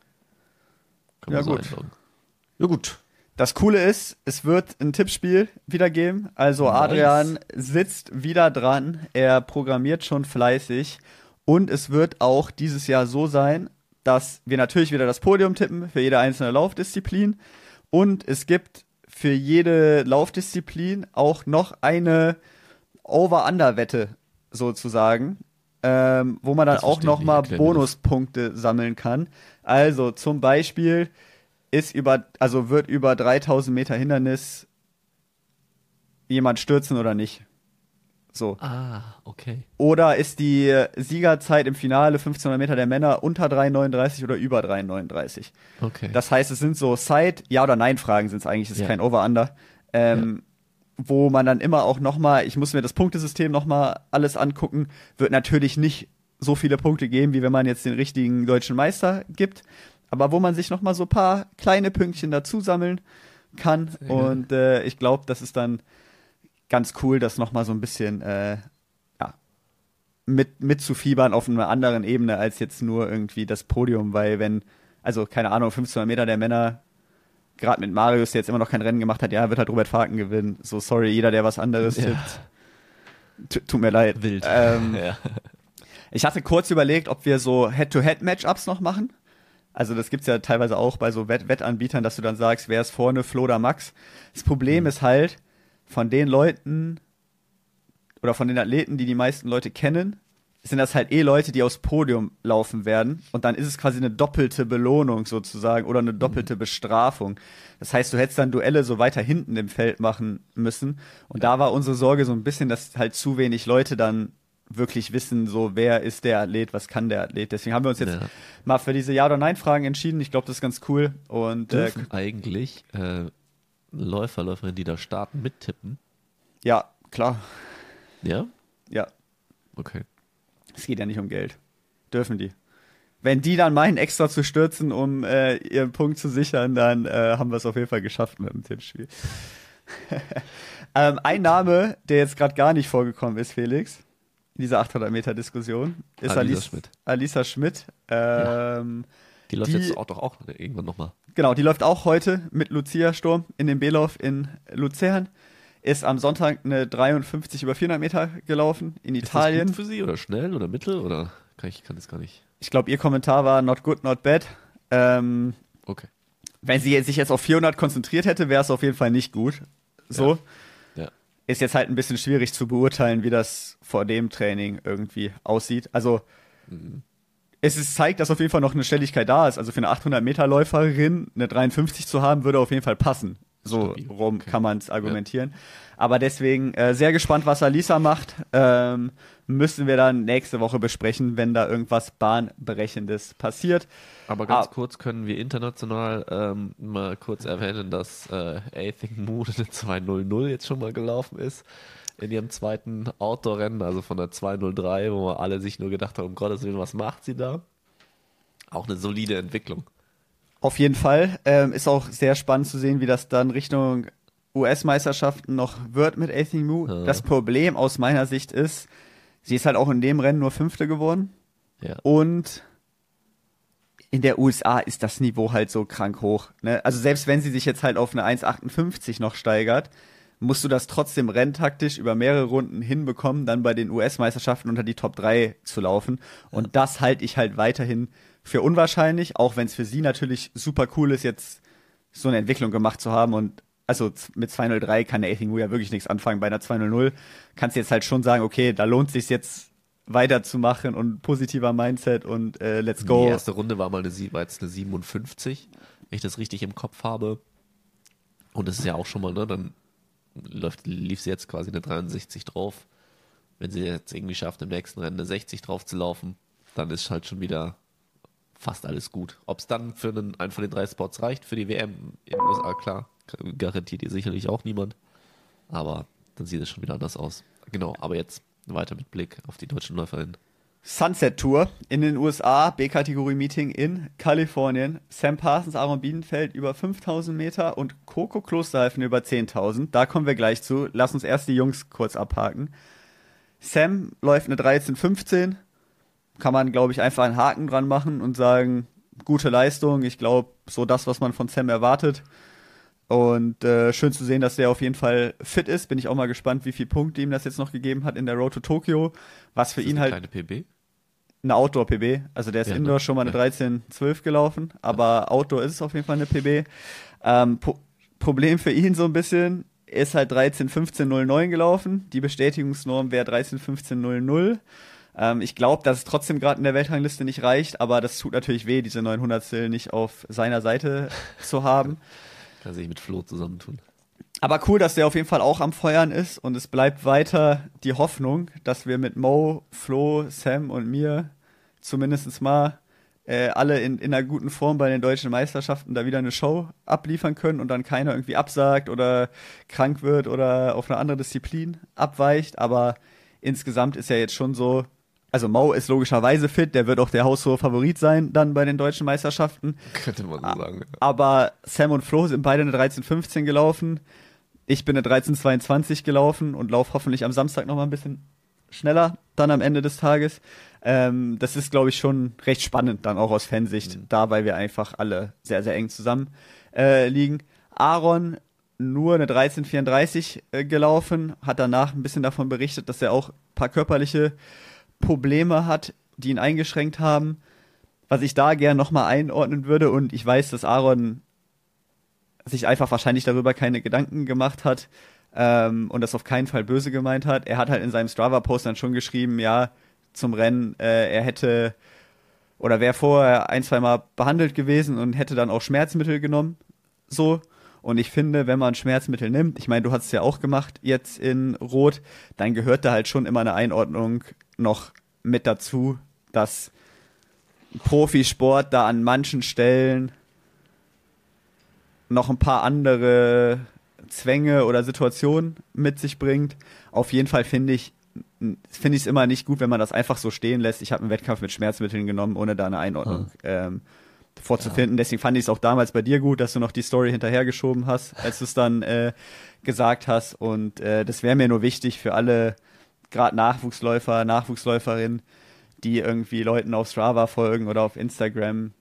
Kann Ja, man so gut. einloggen. Ja gut. Das Coole ist, es wird ein Tippspiel wieder geben. Also Nice. Adrian sitzt wieder dran. Er programmiert schon fleißig. Und es wird auch dieses Jahr so sein, dass wir natürlich wieder das Podium tippen für jede einzelne Laufdisziplin. Und es gibt für jede Laufdisziplin auch noch eine Over-Under-Wette sozusagen, ähm, wo man dann Das auch verstehe ich noch nicht. mal Erklär mir das. Bonuspunkte sammeln kann. Also zum Beispiel ist über, also wird über dreitausend Meter Hindernis jemand stürzen oder nicht. So. Ah, okay. Oder ist die Siegerzeit im Finale fünfzehnhundert Meter der Männer unter drei neununddreißig oder über drei neununddreißig? Okay. Das heißt, es sind so Side-, Ja- oder Nein-Fragen sind es eigentlich, es ist Ja. kein Over-Under. Ähm, wo man dann immer auch nochmal, ich muss mir das Punktesystem nochmal alles angucken, wird natürlich nicht so viele Punkte geben, wie wenn man jetzt den richtigen deutschen Meister gibt, aber wo man sich nochmal so ein paar kleine Pünktchen dazu sammeln kann. Sehr geil. Und äh, ich glaube, das ist dann ganz cool, das nochmal so ein bisschen äh, ja, mit, mitzufiebern auf einer anderen Ebene als jetzt nur irgendwie das Podium, weil wenn, also keine Ahnung, fünfzehnhundert Meter der Männer, gerade mit Marius, der jetzt immer noch kein Rennen gemacht hat, ja, wird halt Robert Faken gewinnen. So, sorry, jeder, der was anderes Ja. tippt. T- tut mir leid. Wild. Ähm, ja. Ich hatte kurz überlegt, ob wir so Head-to-Head-Matchups noch machen. Also das gibt's ja teilweise auch bei so Wett- Wettanbietern, dass du dann sagst, wer ist vorne, Flo oder Max. Das Problem mhm. ist halt, von den Leuten oder von den Athleten, die die meisten Leute kennen, sind das halt eh Leute, die aufs Podium laufen werden. Und dann ist es quasi eine doppelte Belohnung sozusagen oder eine doppelte mhm. Bestrafung. Das heißt, du hättest dann Duelle so weiter hinten im Feld machen müssen. Und ja. da war unsere Sorge so ein bisschen, dass halt zu wenig Leute dann wirklich wissen, so wer ist der Athlet, was kann der Athlet. Deswegen haben wir uns jetzt ja. mal für diese Ja- oder Nein-Fragen entschieden. Ich glaube, das ist ganz cool. Und dürfen äh, eigentlich äh, Läufer, Läuferinnen, die da starten, mittippen? Ja, klar. Ja? Ja. Okay. Es geht ja nicht um Geld. Dürfen die. Wenn die dann meinen, extra zu stürzen, um äh, ihren Punkt zu sichern, dann äh, haben wir es auf jeden Fall geschafft mit dem Tippspiel. ähm, ein Name, der jetzt gerade gar nicht vorgekommen ist, Felix, in dieser achthundert Meter Diskussion, ist Alisa Alice, Schmidt. Alisa Schmidt. Ähm, ja. Die läuft die, jetzt auch doch auch irgendwann nochmal. Genau, die läuft auch heute mit Lucia Sturm in dem B-Lauf in Luzern. Ist am Sonntag eine dreiundfünfzig über vierhundert Meter gelaufen in Italien. Ist das gut für sie oder schnell oder mittel oder kann ich kann das gar nicht. Ich glaube, ihr Kommentar war not good, not bad. Ähm, okay. Wenn sie sich jetzt auf vierhundert konzentriert hätte, wäre es auf jeden Fall nicht gut. So. Ja. Ja. Ist jetzt halt ein bisschen schwierig zu beurteilen, wie das vor dem Training irgendwie aussieht. Also mhm. es ist, zeigt, dass auf jeden Fall noch eine Schnelligkeit da ist. Also für eine achthundert Meter Läuferin eine dreiundfünfzig zu haben, würde auf jeden Fall passen. So Stabil. rum Okay. kann man es argumentieren. Ja. Aber deswegen äh, sehr gespannt, was Alisa macht. Ähm, müssen wir dann nächste Woche besprechen, wenn da irgendwas Bahnbrechendes passiert. Aber ganz ah, kurz können wir international ähm, mal kurz erwähnen, dass äh, Athing Moon eine zwei null null jetzt schon mal gelaufen ist in ihrem zweiten Outdoor-Rennen, also von der zwei null drei, wo wir alle sich nur gedacht haben, um Gottes Willen, was macht sie da? Auch eine solide Entwicklung. Auf jeden Fall. Ähm, ist auch sehr spannend zu sehen, wie das dann Richtung U S-Meisterschaften noch wird mit Athing Mu. Ja. Das Problem aus meiner Sicht ist, sie ist halt auch in dem Rennen nur Fünfte geworden. Ja. Und in der U S A ist das Niveau halt so krank hoch. Ne? Also selbst wenn sie sich jetzt halt auf eine eins achtundfünfzig noch steigert, musst du das trotzdem renntaktisch über mehrere Runden hinbekommen, dann bei den U S-Meisterschaften unter die Top drei zu laufen. Und ja. das halte ich halt weiterhin für unwahrscheinlich, auch wenn es für sie natürlich super cool ist, jetzt so eine Entwicklung gemacht zu haben. Und also mit zwei null drei kann der Athing Mu ja wirklich nichts anfangen. Bei einer zwei null null kannst du jetzt halt schon sagen, okay, da lohnt es sich jetzt weiterzumachen und positiver Mindset und äh, let's go. Die erste Runde war mal eine, war jetzt eine siebenundfünfzig, wenn ich das richtig im Kopf habe. Und das ist ja auch schon mal, ne, dann läuft, lief sie jetzt quasi eine dreiundsechzig drauf. Wenn sie jetzt irgendwie schafft, im nächsten Rennen eine sechzig drauf zu laufen, dann ist halt schon wieder fast alles gut. Ob es dann für einen, einen von den drei Spots reicht für die W M in den U S A, klar, garantiert ihr sicherlich auch niemand. Aber dann sieht es schon wieder anders aus. Genau, aber jetzt weiter mit Blick auf die deutschen Läuferinnen. Sunset Tour in den U S A, B-Kategorie-Meeting in Kalifornien. Sam Parsons, Aaron Bienenfeld über fünftausend Meter und Coco Klosterhalfen über zehntausend. Da kommen wir gleich zu. Lass uns erst die Jungs kurz abhaken. Sam läuft eine dreizehn fünfzehn. Kann man, glaube ich, einfach einen Haken dran machen und sagen, gute Leistung. Ich glaube, so das, was man von Sam erwartet. Und äh, schön zu sehen, dass der auf jeden Fall fit ist. Bin ich auch mal gespannt, wie viele Punkte ihm das jetzt noch gegeben hat in der Road to Tokyo. Was für ist das ihn eine halt... kleine P B? Eine Outdoor-P B. Also der ist ja, Indoor schon mal eine ja. dreizehn zwölf gelaufen, aber ja. Outdoor ist es auf jeden Fall eine P B. Ähm, po- Problem für ihn so ein bisschen, er ist halt dreizehn fünfzehn null neun gelaufen. Die Bestätigungsnorm wäre dreizehn fünfzehn null null. Ähm, ich glaube, dass es trotzdem gerade in der Weltrangliste nicht reicht, aber das tut natürlich weh, diese neunhundertstel nicht auf seiner Seite zu haben. Kann sich mit Flo zusammentun. Aber cool, dass der auf jeden Fall auch am Feuern ist und es bleibt weiter die Hoffnung, dass wir mit Mo, Flo, Sam und mir zumindest mal äh, alle in, in einer guten Form bei den deutschen Meisterschaften da wieder eine Show abliefern können und dann keiner irgendwie absagt oder krank wird oder auf eine andere Disziplin abweicht. Aber insgesamt ist ja jetzt schon so, also Mo ist logischerweise fit, der wird auch der haushohe Favorit sein dann bei den deutschen Meisterschaften. Könnte man so sagen. Ja. Aber Sam und Flo sind beide eine dreizehn fünfzehn gelaufen. Ich bin eine dreizehn zweiundzwanzig gelaufen und laufe hoffentlich am Samstag noch mal ein bisschen schneller dann am Ende des Tages. Ähm, das ist, glaube ich, schon recht spannend dann auch aus Fansicht, mhm. da, weil wir einfach alle sehr, sehr eng zusammen äh, liegen. Aaron nur eine dreizehn vierunddreißig äh, gelaufen, hat danach ein bisschen davon berichtet, dass er auch ein paar körperliche Probleme hat, die ihn eingeschränkt haben. Was ich da gern nochmal einordnen würde, und ich weiß, dass Aaron sich einfach wahrscheinlich darüber keine Gedanken gemacht hat ähm, und das auf keinen Fall böse gemeint hat. Er hat halt in seinem Strava-Post dann schon geschrieben, ja, zum Rennen, äh, er hätte oder wäre vorher ein, zwei Mal behandelt gewesen und hätte dann auch Schmerzmittel genommen, so. Und ich finde, wenn man Schmerzmittel nimmt, ich meine, du hast es ja auch gemacht jetzt in Rot, dann gehört da halt schon immer eine Einordnung noch mit dazu, dass Profisport da an manchen Stellen noch ein paar andere Zwänge oder Situationen mit sich bringt. Auf jeden Fall finde ich finde ich es immer nicht gut, wenn man das einfach so stehen lässt. Ich habe einen Wettkampf mit Schmerzmitteln genommen, ohne da eine Einordnung hm. ähm, vorzufinden. Ja. Deswegen fand ich es auch damals bei dir gut, dass du noch die Story hinterhergeschoben hast, als du es dann äh, gesagt hast. Und äh, das wäre mir nur wichtig für alle, gerade Nachwuchsläufer, Nachwuchsläuferinnen, die irgendwie Leuten auf Strava folgen oder auf Instagram.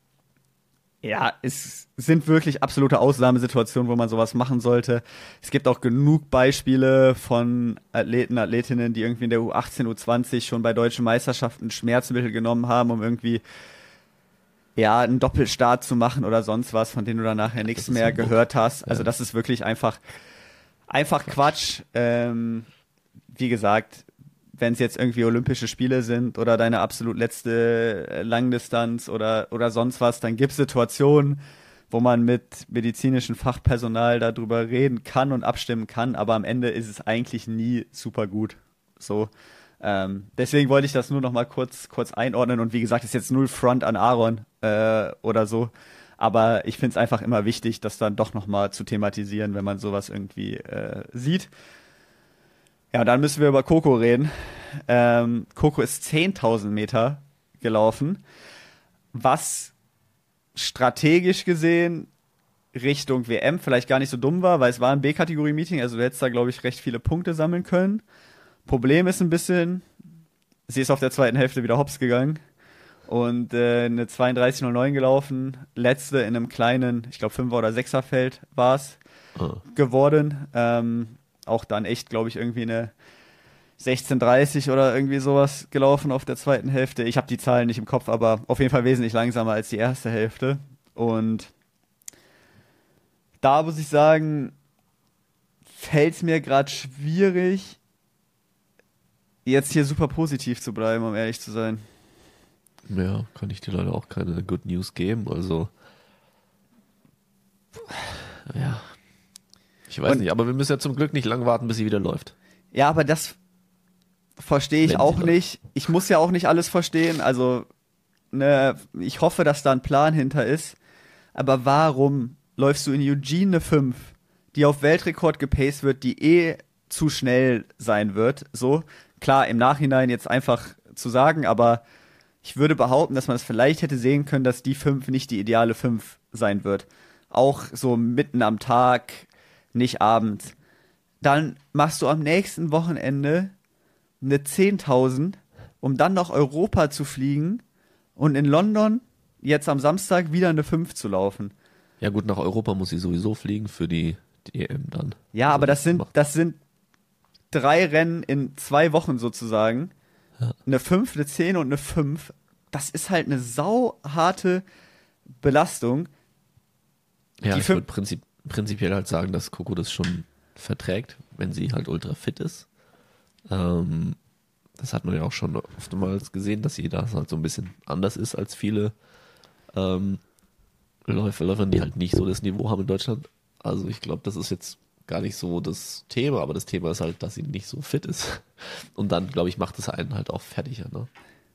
Ja, es sind wirklich absolute Ausnahmesituationen, wo man sowas machen sollte. Es gibt auch genug Beispiele von Athleten, Athletinnen, die irgendwie in der U achtzehn, U zwanzig schon bei deutschen Meisterschaften Schmerzmittel genommen haben, um irgendwie ja einen Doppelstart zu machen oder sonst was, von denen du dann nachher nichts mehr gehört hast. Also das ist wirklich einfach einfach Quatsch. Ähm, wie gesagt, wenn es jetzt irgendwie Olympische Spiele sind oder deine absolut letzte Langdistanz oder, oder sonst was, dann gibt es Situationen, wo man mit medizinischem Fachpersonal darüber reden kann und abstimmen kann, aber am Ende ist es eigentlich nie super gut. So, ähm, deswegen wollte ich das nur noch mal kurz, kurz einordnen und wie gesagt, ist jetzt null Front an Aaron äh, oder so, aber ich finde es einfach immer wichtig, das dann doch noch mal zu thematisieren, wenn man sowas irgendwie äh, sieht. Ja, dann müssen wir über Coco reden. Ähm, Coco ist zehntausend Meter gelaufen, was strategisch gesehen Richtung W M vielleicht gar nicht so dumm war, weil es war ein B-Kategorie-Meeting, also du hättest da, glaube ich, recht viele Punkte sammeln können. Problem ist ein bisschen, sie ist auf der zweiten Hälfte wieder hops gegangen und äh, eine zweiunddreißig null neun gelaufen, letzte in einem kleinen, ich glaube Fünfer- oder Sechserfeld war es oh. geworden. Ähm, auch dann echt, glaube ich, irgendwie eine sechzehn dreißig oder irgendwie sowas gelaufen auf der zweiten Hälfte. Ich habe die Zahlen nicht im Kopf, aber auf jeden Fall wesentlich langsamer als die erste Hälfte. Und da muss ich sagen, fällt es mir gerade schwierig, jetzt hier super positiv zu bleiben, um ehrlich zu sein. Ja, kann ich dir leider auch keine Good News geben. Also, ja. Ich weiß und, nicht, aber wir müssen ja zum Glück nicht lang warten, bis sie wieder läuft. Ja, aber das verstehe ich Wenn auch nicht. Läuft. Ich muss ja auch nicht alles verstehen. Also, ne, ich hoffe, dass da ein Plan hinter ist. Aber warum läufst du in Eugene eine fünf, die auf Weltrekord gepaced wird, die eh zu schnell sein wird? So, klar, im Nachhinein jetzt einfach zu sagen, aber ich würde behaupten, dass man es vielleicht hätte sehen können, dass die fünf nicht die ideale fünf sein wird. Auch so mitten am Tag, nicht abends. Dann machst du am nächsten Wochenende eine zehntausend, um dann nach Europa zu fliegen und in London jetzt am Samstag wieder eine fünf zu laufen. Ja gut, nach Europa muss sie sowieso fliegen für die D M dann. Ja, also aber das sind, das sind drei Rennen in zwei Wochen sozusagen. Ja. Eine fünf, eine zehn und eine fünf. Das ist halt eine sauharte Belastung. Ja, ich würde prinzip, prinzipiell halt sagen, dass Coco das schon verträgt, wenn sie halt ultra fit ist. Ähm, das hat man ja auch schon oftmals gesehen, dass sie da halt so ein bisschen anders ist als viele ähm, Läufer, Läufer, die halt nicht so das Niveau haben in Deutschland. Also ich glaube, das ist jetzt gar nicht so das Thema, aber das Thema ist halt, dass sie nicht so fit ist. Und dann, glaube ich, macht es einen halt auch fertiger, ne?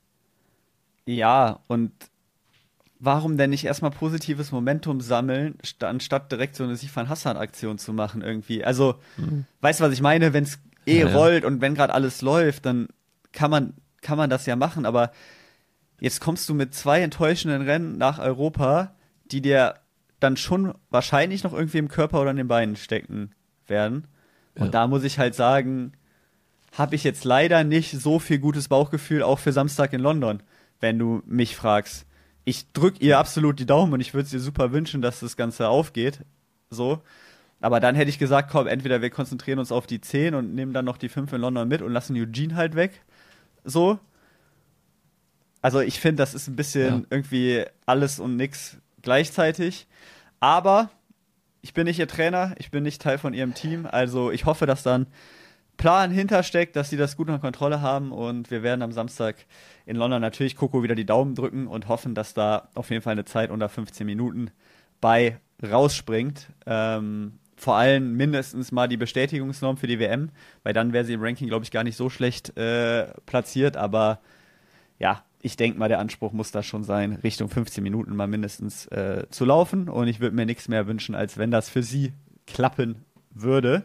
Ja, und warum denn nicht erstmal positives Momentum sammeln, anstatt direkt so eine Sifan Hassan-Aktion zu machen irgendwie? Also, mhm. weißt du, was ich meine? Wenn es eh ja, rollt ja. und wenn gerade alles läuft, dann kann man, kann man das ja machen, aber jetzt kommst du mit zwei enttäuschenden Rennen nach Europa, die dir dann schon wahrscheinlich noch irgendwie im Körper oder in den Beinen stecken werden. Und ja. da muss ich halt sagen, habe ich jetzt leider nicht so viel gutes Bauchgefühl, auch für Samstag in London, wenn du mich fragst. Ich drück ihr absolut die Daumen und ich würde es ihr super wünschen, dass das Ganze aufgeht. So. Aber dann hätte ich gesagt, komm, entweder wir konzentrieren uns auf die zehn und nehmen dann noch die fünf in London mit und lassen Eugene halt weg. So. Also ich finde, das ist ein bisschen ja. irgendwie alles und nix gleichzeitig. Aber ich bin nicht ihr Trainer, ich bin nicht Teil von ihrem Team. Also ich hoffe, dass dann Plan hintersteckt, dass sie das gut unter Kontrolle haben. Und wir werden am Samstag in London natürlich Coco wieder die Daumen drücken und hoffen, dass da auf jeden Fall eine Zeit unter fünfzehn Minuten bei rausspringt. Ähm, vor allem mindestens mal die Bestätigungsnorm für die W M, weil dann wäre sie im Ranking, glaube ich, gar nicht so schlecht äh, platziert. Aber ja, ich denke mal, der Anspruch muss da schon sein, Richtung fünfzehn Minuten mal mindestens äh, zu laufen. Und ich würde mir nichts mehr wünschen, als wenn das für sie klappen würde.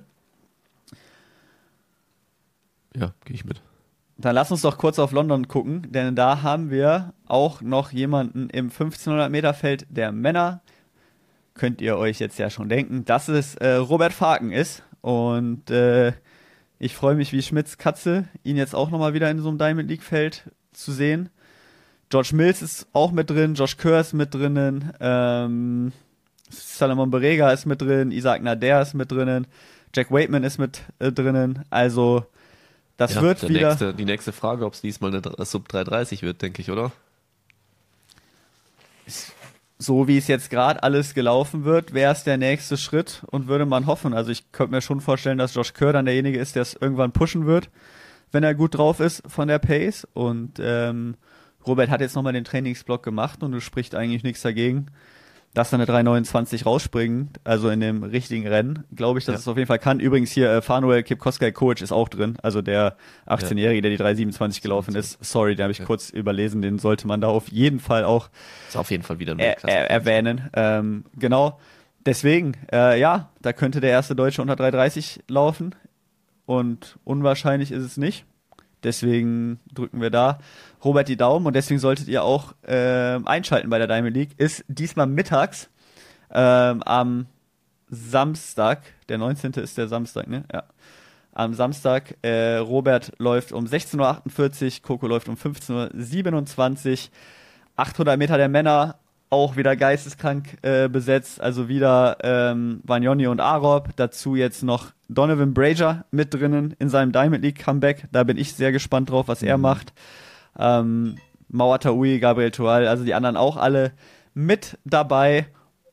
Ja, gehe ich mit. Dann lass uns doch kurz auf London gucken, denn da haben wir auch noch jemanden im fünfzehnhundert Meter Feld der Männer. Könnt ihr euch jetzt ja schon denken, dass es äh, Robert Faken ist. Und äh, ich freue mich wie Schmitz Katze, ihn jetzt auch nochmal wieder in so einem Diamond League Feld zu sehen. George Mills ist auch mit drin, Josh Kerr ist mit drinnen, ähm, Salomon Berega ist mit drin, Isaac Nader ist mit drinnen, Jack Waitman ist mit äh, drinnen. Also das ja, wird der wieder... Nächste, die nächste Frage, ob es diesmal eine Sub drei dreißig wird, denke ich, oder? So wie es jetzt gerade alles gelaufen wird, wäre es der nächste Schritt und würde man hoffen. Also ich könnte mir schon vorstellen, dass Josh Kerr dann derjenige ist, der es irgendwann pushen wird, wenn er gut drauf ist von der Pace. Und ähm, Robert hat jetzt nochmal den Trainingsblock gemacht und du sprichst eigentlich nichts dagegen, dass er eine drei neunundzwanzig rausspringt, also in dem richtigen Rennen, glaube ich, dass ja. es auf jeden Fall kann. Übrigens hier, äh, Fanuel Kipkoskei-Koic ist auch drin, also der achtzehnjährige, der die drei siebenundzwanzig gelaufen ist. Sorry, den habe ich ja. kurz überlesen, den sollte man da auf jeden Fall auch ist auf jeden Fall wieder ein er, er, erwähnen. Ähm, genau, deswegen, äh, ja, da könnte der erste Deutsche unter drei dreißig laufen und unwahrscheinlich ist es nicht. Deswegen drücken wir da Robert die Daumen und deswegen solltet ihr auch äh, einschalten bei der Diamond League. Ist diesmal mittags ähm, am Samstag, der neunzehnte ist der Samstag, ne? Ja. Am Samstag, äh, Robert läuft um sechzehn Uhr achtundvierzig, Coco läuft um fünfzehn Uhr siebenundzwanzig. achthundert Meter der Männer, auch wieder geisteskrank äh, besetzt, also wieder ähm, Wanyoni und Arob, dazu jetzt noch Donovan Brazier mit drinnen in seinem Diamond League Comeback, da bin ich sehr gespannt drauf, was mhm. er macht. Ähm, Mauer Taui, Gabriel Tual, also die anderen auch alle mit dabei.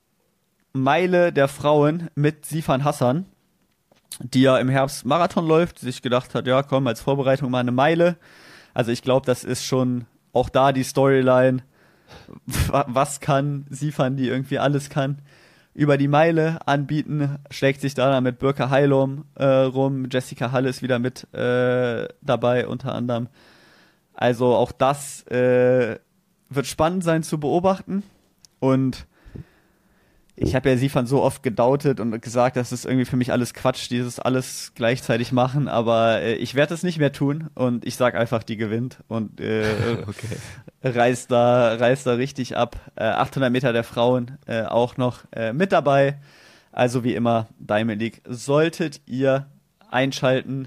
Meile der Frauen mit Sifan Hassan, die ja im Herbst Marathon läuft, sich gedacht hat, ja komm, als Vorbereitung mal eine Meile. Also ich glaube, das ist schon auch da die Storyline, was kann Sifan, die irgendwie alles kann, über die Meile anbieten, schlägt sich da dann mit Birka Heilum äh, rum, Jessica Halle ist wieder mit äh, dabei unter anderem. Also auch das äh, wird spannend sein zu beobachten und ich habe ja Sifan so oft gedautet und gesagt, das ist irgendwie für mich alles Quatsch, dieses alles gleichzeitig machen, aber äh, ich werde es nicht mehr tun und ich sag einfach, die gewinnt und äh, okay. reißt da reißt da richtig ab. Äh, achthundert Meter der Frauen äh, auch noch äh, mit dabei. Also wie immer, Diamond League solltet ihr einschalten.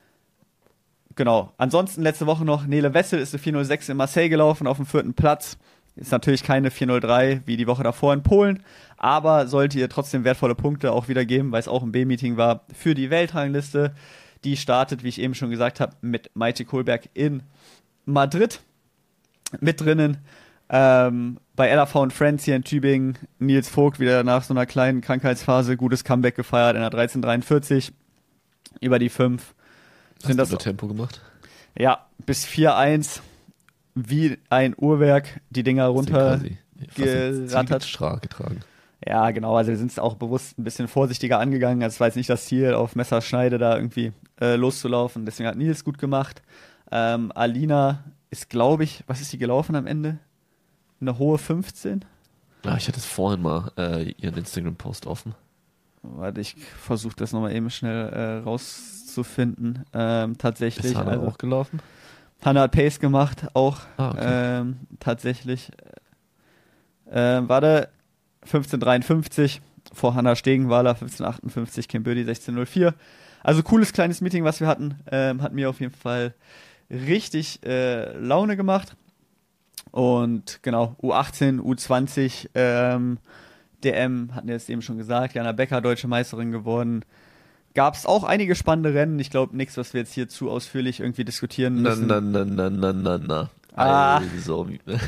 Genau. Ansonsten letzte Woche noch Nele Wessel ist eine vier null sechs in Marseille gelaufen auf dem vierten Platz. Ist natürlich keine vier null drei wie die Woche davor in Polen, aber sollte ihr trotzdem wertvolle Punkte auch wieder geben, weil es auch ein B-Meeting war für die Weltrangliste. Die startet, wie ich eben schon gesagt habe, mit Maite Kohlberg in Madrid mit drinnen. Ähm, bei L A V und Friends hier in Tübingen, Nils Vogt wieder nach so einer kleinen Krankheitsphase, gutes Comeback gefeiert in der dreizehn dreiundvierzig über die fünf. Sind das Tempo gemacht? Ja, bis vier eins. Wie ein Uhrwerk die Dinger runter gerattert. getragen. Ja, genau, also wir sind es auch bewusst ein bisschen vorsichtiger angegangen. Also es war jetzt nicht das Ziel, auf Messerschneide da irgendwie äh, loszulaufen. Deswegen hat Nils gut gemacht. Ähm, Alina ist, glaube ich, was ist die gelaufen am Ende? Eine hohe fünfzehn? Ja, ich hatte es vorhin mal äh, ihren Instagram-Post offen. Warte, ich versuche das nochmal eben schnell äh, rauszufinden. Ähm, tatsächlich. Ist Hannah also, auch gelaufen? Hannah hat Pace gemacht, auch ah, okay. ähm, tatsächlich. Äh, warte, fünfzehn dreiundfünfzig vor Hannah Stegenwaler, fünfzehn achtundfünfzig, Kim Bödi sechzehn null vier. Also cooles kleines Meeting, was wir hatten. Ähm, hat mir auf jeden Fall richtig äh, Laune gemacht. Und genau, U achtzehn, U zwanzig, ähm, D M, hatten wir jetzt eben schon gesagt, Jana Becker, deutsche Meisterin geworden. Gab es auch einige spannende Rennen. Ich glaube, nichts, was wir jetzt hier zu ausführlich irgendwie diskutieren müssen. Na, na, na, na, na, na. Ah. Also,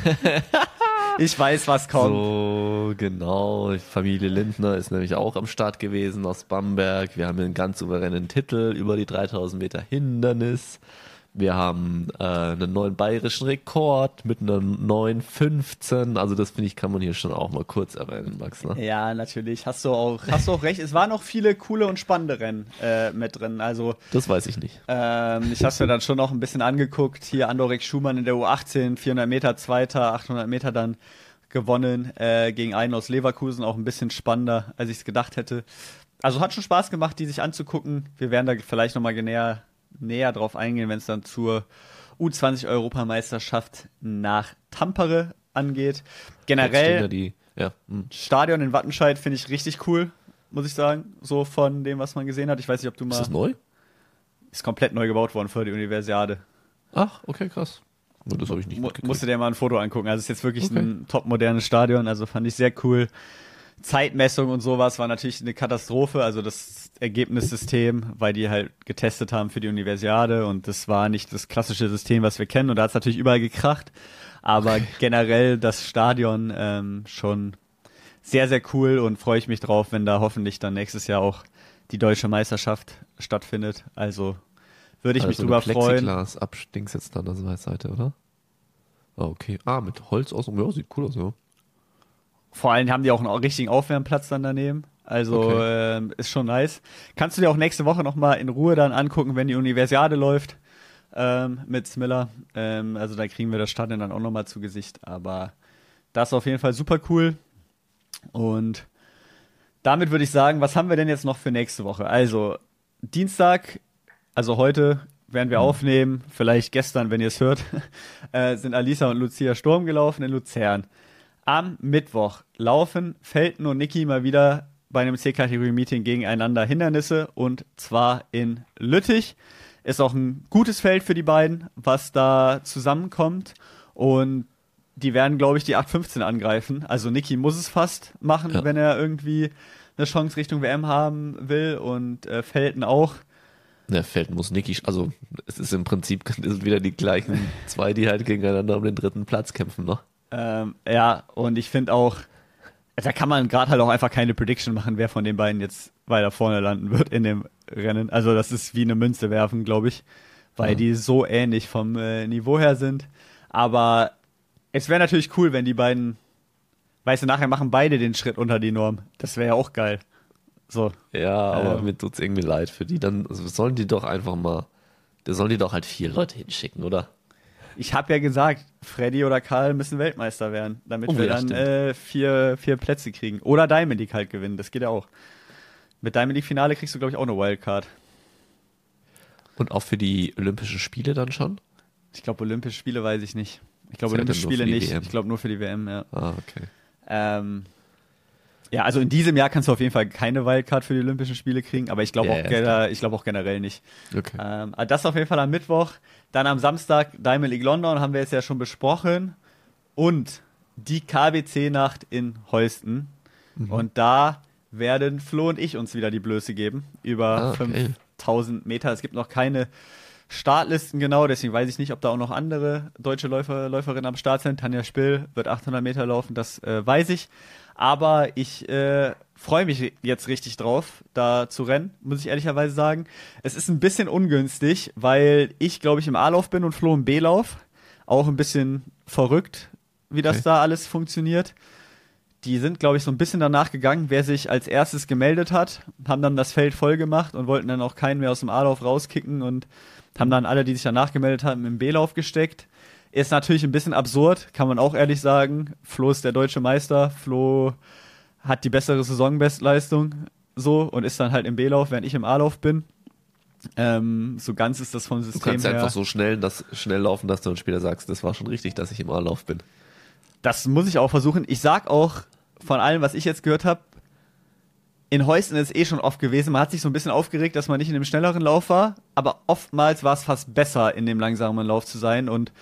ich weiß, was kommt. So, genau. Familie Lindner ist nämlich auch am Start gewesen aus Bamberg. Wir haben einen ganz souveränen Titel über die dreitausend Meter Hindernis. Wir haben äh, einen neuen bayerischen Rekord mit einer neun fünfzehn. Also das, finde ich, kann man hier schon auch mal kurz erwähnen, Max. Ne? Ja, natürlich. Hast du auch, hast du auch recht. Es waren noch viele coole und spannende Rennen äh, mit drin. Also, das weiß ich nicht. Ähm, ich habe es mir dann schon noch ein bisschen angeguckt. Hier Andorek Schumann in der U achtzehn, vierhundert Meter Zweiter, achthundert Meter dann gewonnen äh, gegen einen aus Leverkusen. Auch ein bisschen spannender, als ich es gedacht hätte. Also hat schon Spaß gemacht, die sich anzugucken. Wir werden da vielleicht nochmal näher näher drauf eingehen, wenn es dann zur U zwanzig Europameisterschaft nach Tampere angeht. Generell, ja die, ja. Hm. Stadion in Wattenscheid finde ich richtig cool, muss ich sagen. So von dem, was man gesehen hat. Ich weiß nicht, ob du mal... Ist das neu? Ist komplett neu gebaut worden für die Universiade. Ach, okay, krass. Nur das habe ich nicht Mu- mitgekriegt. Musst du dir mal ein Foto angucken. Also es ist jetzt wirklich Okay. ein top modernes Stadion. Also fand ich sehr cool. Zeitmessung und sowas war natürlich eine Katastrophe, also das Ergebnissystem, weil die halt getestet haben für die Universiade und das war nicht das klassische System, was wir kennen und da hat es natürlich überall gekracht, aber Okay. generell das Stadion ähm, schon sehr, sehr cool und freue ich mich drauf, wenn da hoffentlich dann nächstes Jahr auch die deutsche Meisterschaft stattfindet, also würde ich mich also drüber freuen. Plexiglas abstinks jetzt dann an der Seite, oder? Ah, okay. Ah, mit Holz aus. Ja, sieht cool aus, ja. Vor allem haben die auch einen richtigen Aufwärmplatz dann daneben. Also Okay. ähm, ist schon nice. Kannst du dir auch nächste Woche nochmal in Ruhe dann angucken, wenn die Universiade läuft ähm, mit Smiller. Ähm, also da kriegen wir das Stadion dann auch nochmal zu Gesicht. Aber das ist auf jeden Fall super cool. Und damit würde ich sagen, was haben wir denn jetzt noch für nächste Woche? Also Dienstag, also heute werden wir aufnehmen, vielleicht gestern, wenn ihr es hört, äh, sind Alisa und Lucia Sturm gelaufen in Luzern. Am Mittwoch laufen Felten und Niki mal wieder bei einem C-Kategorie-Meeting gegeneinander Hindernisse und zwar in Lüttich. Ist auch ein gutes Feld für die beiden, was da zusammenkommt und die werden, glaube ich, die acht fünfzehn angreifen. Also Niki muss es fast machen, Ja. wenn er irgendwie eine Chance Richtung W M haben will und äh, Felten auch. Ja, Felten muss Niki, also es ist im Prinzip es sind wieder die gleichen zwei, die halt gegeneinander um den dritten Platz kämpfen, ne? Ähm, ja, und ich finde auch, da kann man gerade halt auch einfach keine Prediction machen, wer von den beiden jetzt weiter vorne landen wird in dem Rennen. Also das ist wie eine Münze werfen, glaube ich, weil Ja. die so ähnlich vom äh, Niveau her sind. Aber es wäre natürlich cool, wenn die beiden, weißt du, nachher machen beide den Schritt unter die Norm. Das wäre ja auch geil. So. Ja, aber Ähm. mir tut's irgendwie leid für die. Dann also sollen die doch einfach mal, da sollen die doch halt vier Leute hinschicken, oder? Ich habe ja gesagt, Freddy oder Karl müssen Weltmeister werden, damit Oh, wir ja, dann stimmt. äh, vier, vier Plätze kriegen. Oder Diamond League halt gewinnen, das geht ja auch. Mit Diamond League Finale kriegst du, glaube ich, auch eine Wildcard. Und auch für die Olympischen Spiele dann schon? Ich glaube, Olympische Spiele weiß ich nicht. Ich glaube, Zählt Olympische dann nur Spiele für die nicht. W M. Ich glaube nur für die W M, ja. Ah, okay. Ähm, ja, also in diesem Jahr kannst du auf jeden Fall keine Wildcard für die Olympischen Spiele kriegen, aber ich glaube Ja, auch, ja, ist gener- klar. ich glaube auch generell nicht. Okay. Ähm, aber das auf jeden Fall am Mittwoch. Dann am Samstag Diamond League London, haben wir jetzt ja schon besprochen. Und die K B C-Nacht in Heusden. Mhm. Und da werden Flo und ich uns wieder die Blöße geben. Über Ah, okay. fünftausend Meter. Es gibt noch keine Startlisten genau, deswegen weiß ich nicht, ob da auch noch andere deutsche Läufer, Läuferinnen am Start sind. Tanja Spill wird achthundert Meter laufen, das äh, weiß ich. Aber ich äh, freue mich jetzt richtig drauf, da zu rennen, muss ich ehrlicherweise sagen. Es ist ein bisschen ungünstig, weil ich, glaube ich, im A-Lauf bin und Flo im B-Lauf. Auch ein bisschen verrückt, wie das Okay. da alles funktioniert. Die sind, glaube ich, so ein bisschen danach gegangen, wer sich als erstes gemeldet hat, haben dann das Feld voll gemacht und wollten dann auch keinen mehr aus dem A-Lauf rauskicken und haben dann alle, die sich danach gemeldet haben, im B-Lauf gesteckt. Ist natürlich ein bisschen absurd, kann man auch ehrlich sagen. Flo ist der deutsche Meister, Flo hat die bessere Saisonbestleistung so und ist dann halt im B-Lauf, während ich im A-Lauf bin. Ähm, so ganz ist das vom Du System kannst her. einfach so schnell, das, schnell laufen, dass du dann später sagst, das war schon richtig, dass ich im A-Lauf bin. Das muss ich auch versuchen. Ich sag auch von allem, was ich jetzt gehört habe, in Heusden ist es eh schon oft gewesen. Man hat sich so ein bisschen aufgeregt, dass man nicht in dem schnelleren Lauf war, aber oftmals war es fast besser, in dem langsameren Lauf zu sein und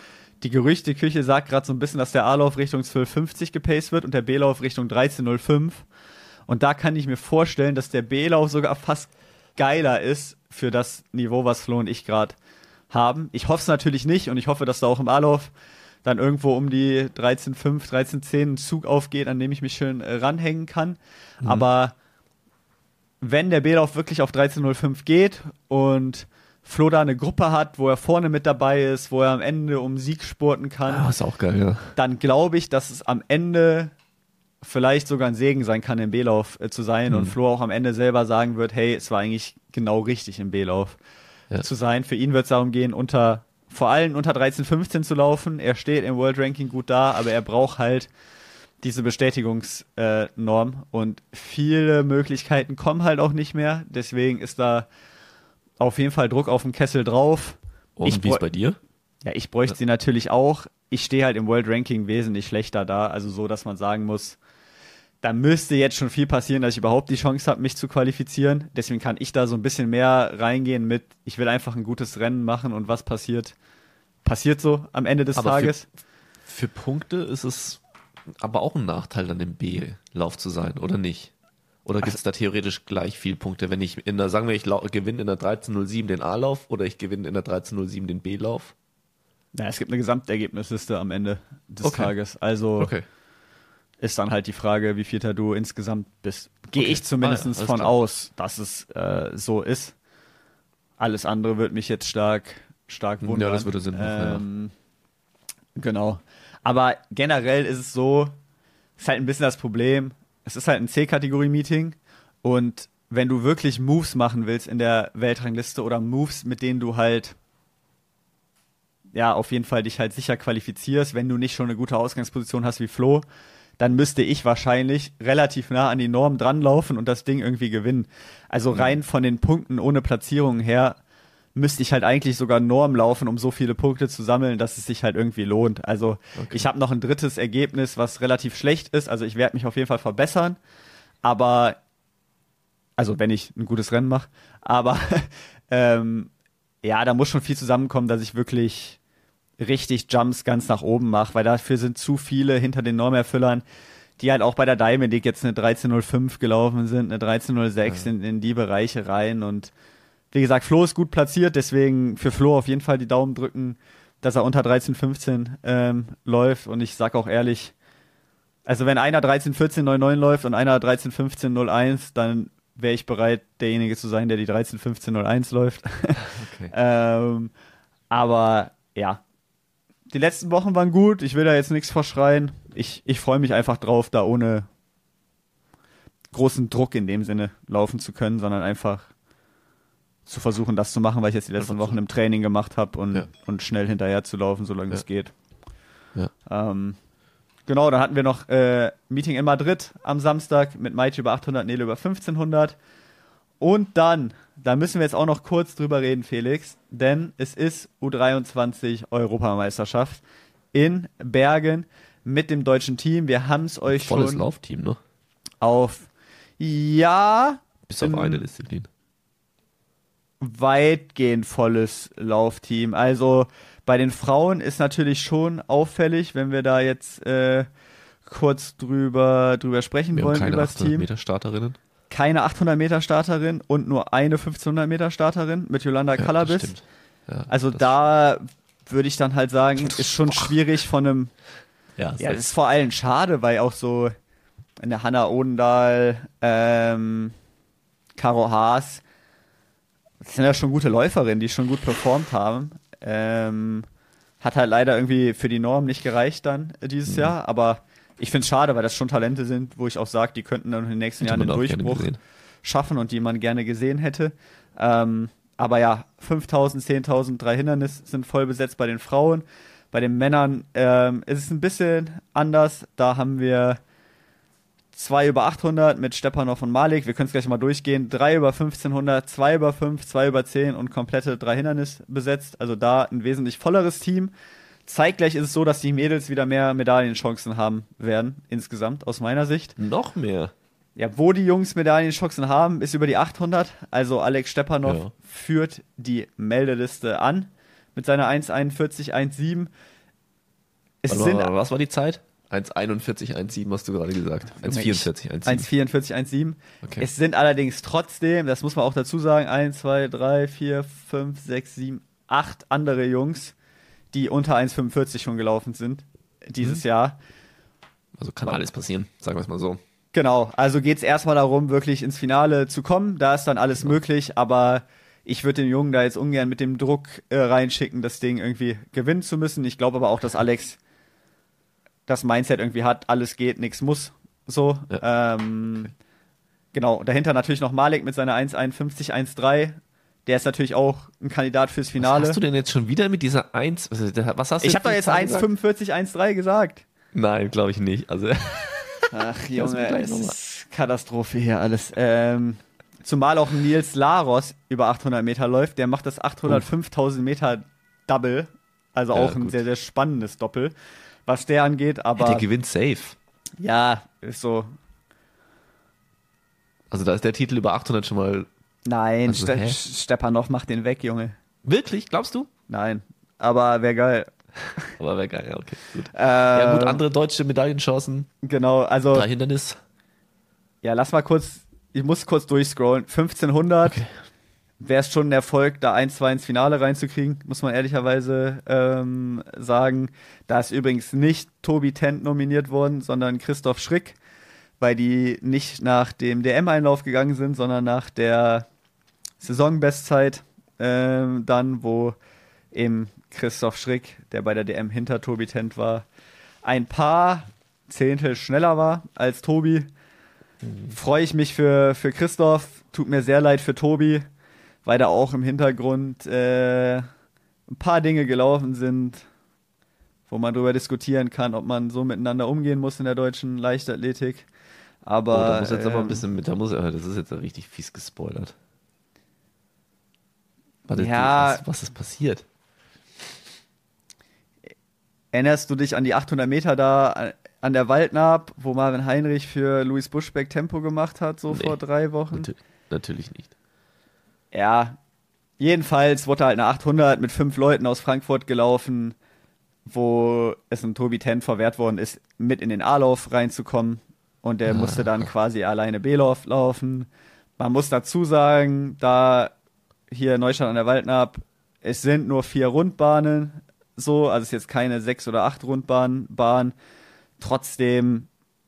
die Gerüchteküche sagt gerade so ein bisschen, dass der A-Lauf Richtung zwölf fünfzig gepaced wird und der B-Lauf Richtung dreizehn null fünf. Und da kann ich mir vorstellen, dass der B-Lauf sogar fast geiler ist für das Niveau, was Flo und ich gerade haben. Ich hoffe es natürlich nicht und ich hoffe, dass da auch im A-Lauf dann irgendwo um die dreizehn fünf, dreizehn zehn ein Zug aufgeht, an dem ich mich schön äh, ranhängen kann. Mhm. Aber wenn der B-Lauf wirklich auf dreizehn null fünf geht und Flo da eine Gruppe hat, wo er vorne mit dabei ist, wo er am Ende um Sieg spurten kann, ah, ist auch geil, ja. Dann glaube ich, dass es am Ende vielleicht sogar ein Segen sein kann, im B-Lauf äh, zu sein mhm. und Flo auch am Ende selber sagen wird, hey, es war eigentlich genau richtig, im B-Lauf ja. zu sein. Für ihn wird es darum gehen, unter vor allem unter dreizehn fünfzehn zu laufen. Er steht im World Ranking gut da, aber er braucht halt diese Bestätigungsnorm äh, und viele Möglichkeiten kommen halt auch nicht mehr. Deswegen ist da auf jeden Fall Druck auf dem Kessel drauf. Und wie ist bei dir? Ja, ich bräuchte ja. sie natürlich auch. Ich stehe halt im World Ranking wesentlich schlechter da. Also so, dass man sagen muss, da müsste jetzt schon viel passieren, dass ich überhaupt die Chance habe, mich zu qualifizieren. Deswegen kann ich da so ein bisschen mehr reingehen mit, ich will einfach ein gutes Rennen machen und was passiert, passiert so am Ende des aber Tages. Für, für Punkte ist es aber auch ein Nachteil, dann im B-Lauf zu sein, oder nicht? Oder gibt es da theoretisch gleich viel Punkte, wenn ich in der, sagen wir, ich lau- gewinne in der dreizehn null sieben den A-Lauf oder ich gewinne in der dreizehn null sieben den B-Lauf? Ja, es gibt eine Gesamtergebnisliste am Ende des okay. Tages. Also okay. ist dann halt die Frage, wie vielter du insgesamt bist. Gehe okay. ich zumindest ah, ja, von klar. aus, dass es äh, so ist. Alles andere wird mich jetzt stark, stark wundern. Ja, das würde Sinn machen. Ähm, ja. Genau. Aber generell ist es so, ist halt ein bisschen das Problem, es ist halt ein C-Kategorie-Meeting und wenn du wirklich Moves machen willst in der Weltrangliste oder Moves, mit denen du halt ja, auf jeden Fall dich halt sicher qualifizierst, wenn du nicht schon eine gute Ausgangsposition hast wie Flo, dann müsste ich wahrscheinlich relativ nah an die Norm dranlaufen und das Ding irgendwie gewinnen. Also rein von den Punkten ohne Platzierung her müsste ich halt eigentlich sogar Norm laufen, um so viele Punkte zu sammeln, dass es sich halt irgendwie lohnt. Also okay. ich habe noch ein drittes Ergebnis, was relativ schlecht ist. Also ich werde mich auf jeden Fall verbessern, aber also wenn ich ein gutes Rennen mache, aber ähm, ja, da muss schon viel zusammenkommen, dass ich wirklich richtig Jumps ganz nach oben mache, weil dafür sind zu viele hinter den Normerfüllern, die halt auch bei der Diamond League jetzt eine dreizehn null fünf gelaufen sind, eine dreizehn null sechs ja. in, in die Bereiche rein und wie gesagt, Flo ist gut platziert, deswegen für Flo auf jeden Fall die Daumen drücken, dass er unter dreizehn fünfzehn ähm, läuft und ich sag auch ehrlich, also wenn einer dreizehn vierzehn neun neun läuft und einer dreizehn fünfzehn null eins, dann wäre ich bereit, derjenige zu sein, der die dreizehn fünfzehn null eins läuft. Okay. ähm, aber ja, die letzten Wochen waren gut, ich will da jetzt nichts verschreien. Ich, ich freue mich einfach drauf, da ohne großen Druck in dem Sinne laufen zu können, sondern einfach zu versuchen, das zu machen, weil ich jetzt die letzten Wochen im Training gemacht habe und, ja. und schnell hinterher zu laufen, solange ja. es geht. Ja. Ähm, genau, dann hatten wir noch äh, Meeting in Madrid am Samstag mit Maite über achthundert, Nele über fünfzehnhundert. Und dann, da müssen wir jetzt auch noch kurz drüber reden, Felix, denn es ist U dreiundzwanzig Europameisterschaft in Bergen mit dem deutschen Team. Wir haben es euch Volles schon Laufteam, ne? Auf, ja. Bis auf eine Disziplin. Weitgehend volles Laufteam. Also bei den Frauen ist natürlich schon auffällig, wenn wir da jetzt äh, kurz drüber, drüber sprechen wir wollen, haben keine über das Team. achthundert Meter Starterinnen. Keine achthundert Meter Starterin und nur eine fünfzehnhundert Meter Starterin mit Yolanda ja, Kalabis. Ja, also da würde ich dann halt sagen, ist schon schwierig von einem. Ja, ja, das ist vor allem schade, weil auch so eine Hanna Odendahl, ähm, Caro Haas, das sind ja schon gute Läuferinnen, die schon gut performt haben. Ähm, hat halt leider irgendwie für die Norm nicht gereicht dann äh, dieses mhm. Jahr, aber ich finde es schade, weil das schon Talente sind, wo ich auch sage, die könnten dann in den nächsten Jahren den Durchbruch schaffen und die man gerne gesehen hätte. Ähm, aber ja, fünftausend, zehntausend, drei Hindernisse sind voll besetzt bei den Frauen. Bei den Männern ähm, ist es ein bisschen anders. Da haben wir zwei über achthundert mit Stepanov und Malik. Wir können es gleich mal durchgehen. Drei über fünfzehnhundert, zwei über fünf, zwei über zehn und komplette drei Hindernis besetzt. Also da ein wesentlich volleres Team. Zeitgleich ist es so, dass die Mädels wieder mehr Medaillenchancen haben werden, insgesamt, aus meiner Sicht. Noch mehr? Ja, wo die Jungs Medaillenchancen haben, ist über die achthundert. Also Alex Stepanov ja. führt die Meldeliste an mit seiner eins einundvierzig eins sieben. Es Warte sind mal, was war die Zeit? eins einundvierzig, eins sieben hast du gerade gesagt. eins vierundvierzig, eins sieben. eins vierundvierzig, eins sieben. Okay. Es sind allerdings trotzdem, das muss man auch dazu sagen, eins, zwei, drei, vier, fünf, sechs, sieben, acht andere Jungs, die unter eins fünfundvierzig schon gelaufen sind dieses mhm. Jahr. Also kann alles passieren, sagen wir es mal so. Genau, also geht es erstmal darum, wirklich ins Finale zu kommen. Da ist dann alles genau. möglich, aber ich würde den Jungen da jetzt ungern mit dem Druck äh, reinschicken, das Ding irgendwie gewinnen zu müssen. Ich glaube aber auch, dass Alex das Mindset irgendwie hat, alles geht, nichts muss. So. Ja. Ähm, okay. Genau, dahinter natürlich noch Malik mit seiner eins einundfünfzig, eins drei. Der ist natürlich auch ein Kandidat fürs Finale. Was hast du denn jetzt schon wieder mit dieser eins? Was hast du ich habe doch jetzt eins fünfundvierzig, eins drei gesagt. Nein, glaube ich nicht. Also ach Junge, es ist Katastrophe hier alles. Ähm, zumal auch Nils Laros über achthundert Meter läuft. Der macht das achthundertfünftausend Meter Double. Also auch ja, ein sehr, sehr spannendes Doppel, was der angeht. Aber der gewinnt safe. Ja, ist so. Also da ist der Titel über achthundert schon mal... Nein, also, Ste- Stepanov macht den weg, Junge. Wirklich? Glaubst du? Nein, aber wäre geil. Aber wäre geil, ja, okay, gut. Äh, ja gut, andere deutsche Medaillenchancen. Genau, also... Drei Hindernis. Ja, lass mal kurz, ich muss kurz durchscrollen. fünfzehnhundert okay. Wäre es schon ein Erfolg, da ein, zwei ins Finale reinzukriegen, muss man ehrlicherweise ähm, sagen. Da ist übrigens nicht Tobi Tent nominiert worden, sondern Christoph Schrick, weil die nicht nach dem D M-Einlauf gegangen sind, sondern nach der Saisonbestzeit ähm, dann, wo eben Christoph Schrick, der bei der D M hinter Tobi Tent war, ein paar Zehntel schneller war als Tobi. Mhm. Freue ich mich für, für Christoph, tut mir sehr leid für Tobi, weil da auch im Hintergrund äh, ein paar Dinge gelaufen sind, wo man darüber diskutieren kann, ob man so miteinander umgehen muss in der deutschen Leichtathletik. Aber, oh, da muss jetzt ähm, aber ein bisschen mit, da muss er, das ist jetzt richtig fies gespoilert. Warte, ja, was, was ist passiert? Erinnerst du dich an die achthundert Meter da an der Waldnaab, wo Marvin Heinrich für Luis Buschbeck Tempo gemacht hat, so nee, vor drei Wochen? Nat- natürlich nicht. Ja, jedenfalls wurde halt eine achthundert mit fünf Leuten aus Frankfurt gelaufen, wo es einem Tobi Tent verwehrt worden ist, mit in den A-Lauf reinzukommen. Und der ah. musste dann quasi alleine B-Lauf laufen. Man muss dazu sagen, da hier Neustadt an der Waldnaab, es sind nur vier Rundbahnen, so, also es ist jetzt keine sechs oder acht Rundbahn, Bahn. Trotzdem,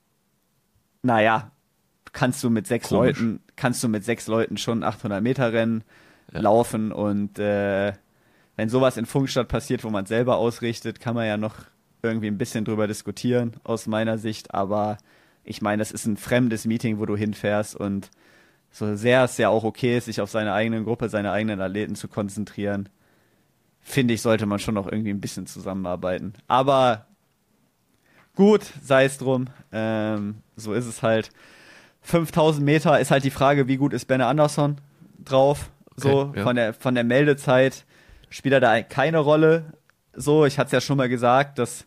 naja, kannst du mit sechs Komisch. Leuten, kannst du mit sechs Leuten schon achthundert Meter Rennen ja. laufen und äh, wenn sowas in Funkstadt passiert, wo man selber ausrichtet, kann man ja noch irgendwie ein bisschen drüber diskutieren, aus meiner Sicht, aber ich meine, das ist ein fremdes Meeting, wo du hinfährst und so sehr es ja auch okay ist, sich auf seine eigene Gruppe, seine eigenen Athleten zu konzentrieren, finde ich, sollte man schon noch irgendwie ein bisschen zusammenarbeiten. Aber gut, sei es drum, ähm, so ist es halt. fünftausend Meter ist halt die Frage, wie gut ist Benne Andersson drauf, okay, so ja. von der von der Meldezeit spielt er da keine Rolle, so, ich hatte es ja schon mal gesagt, dass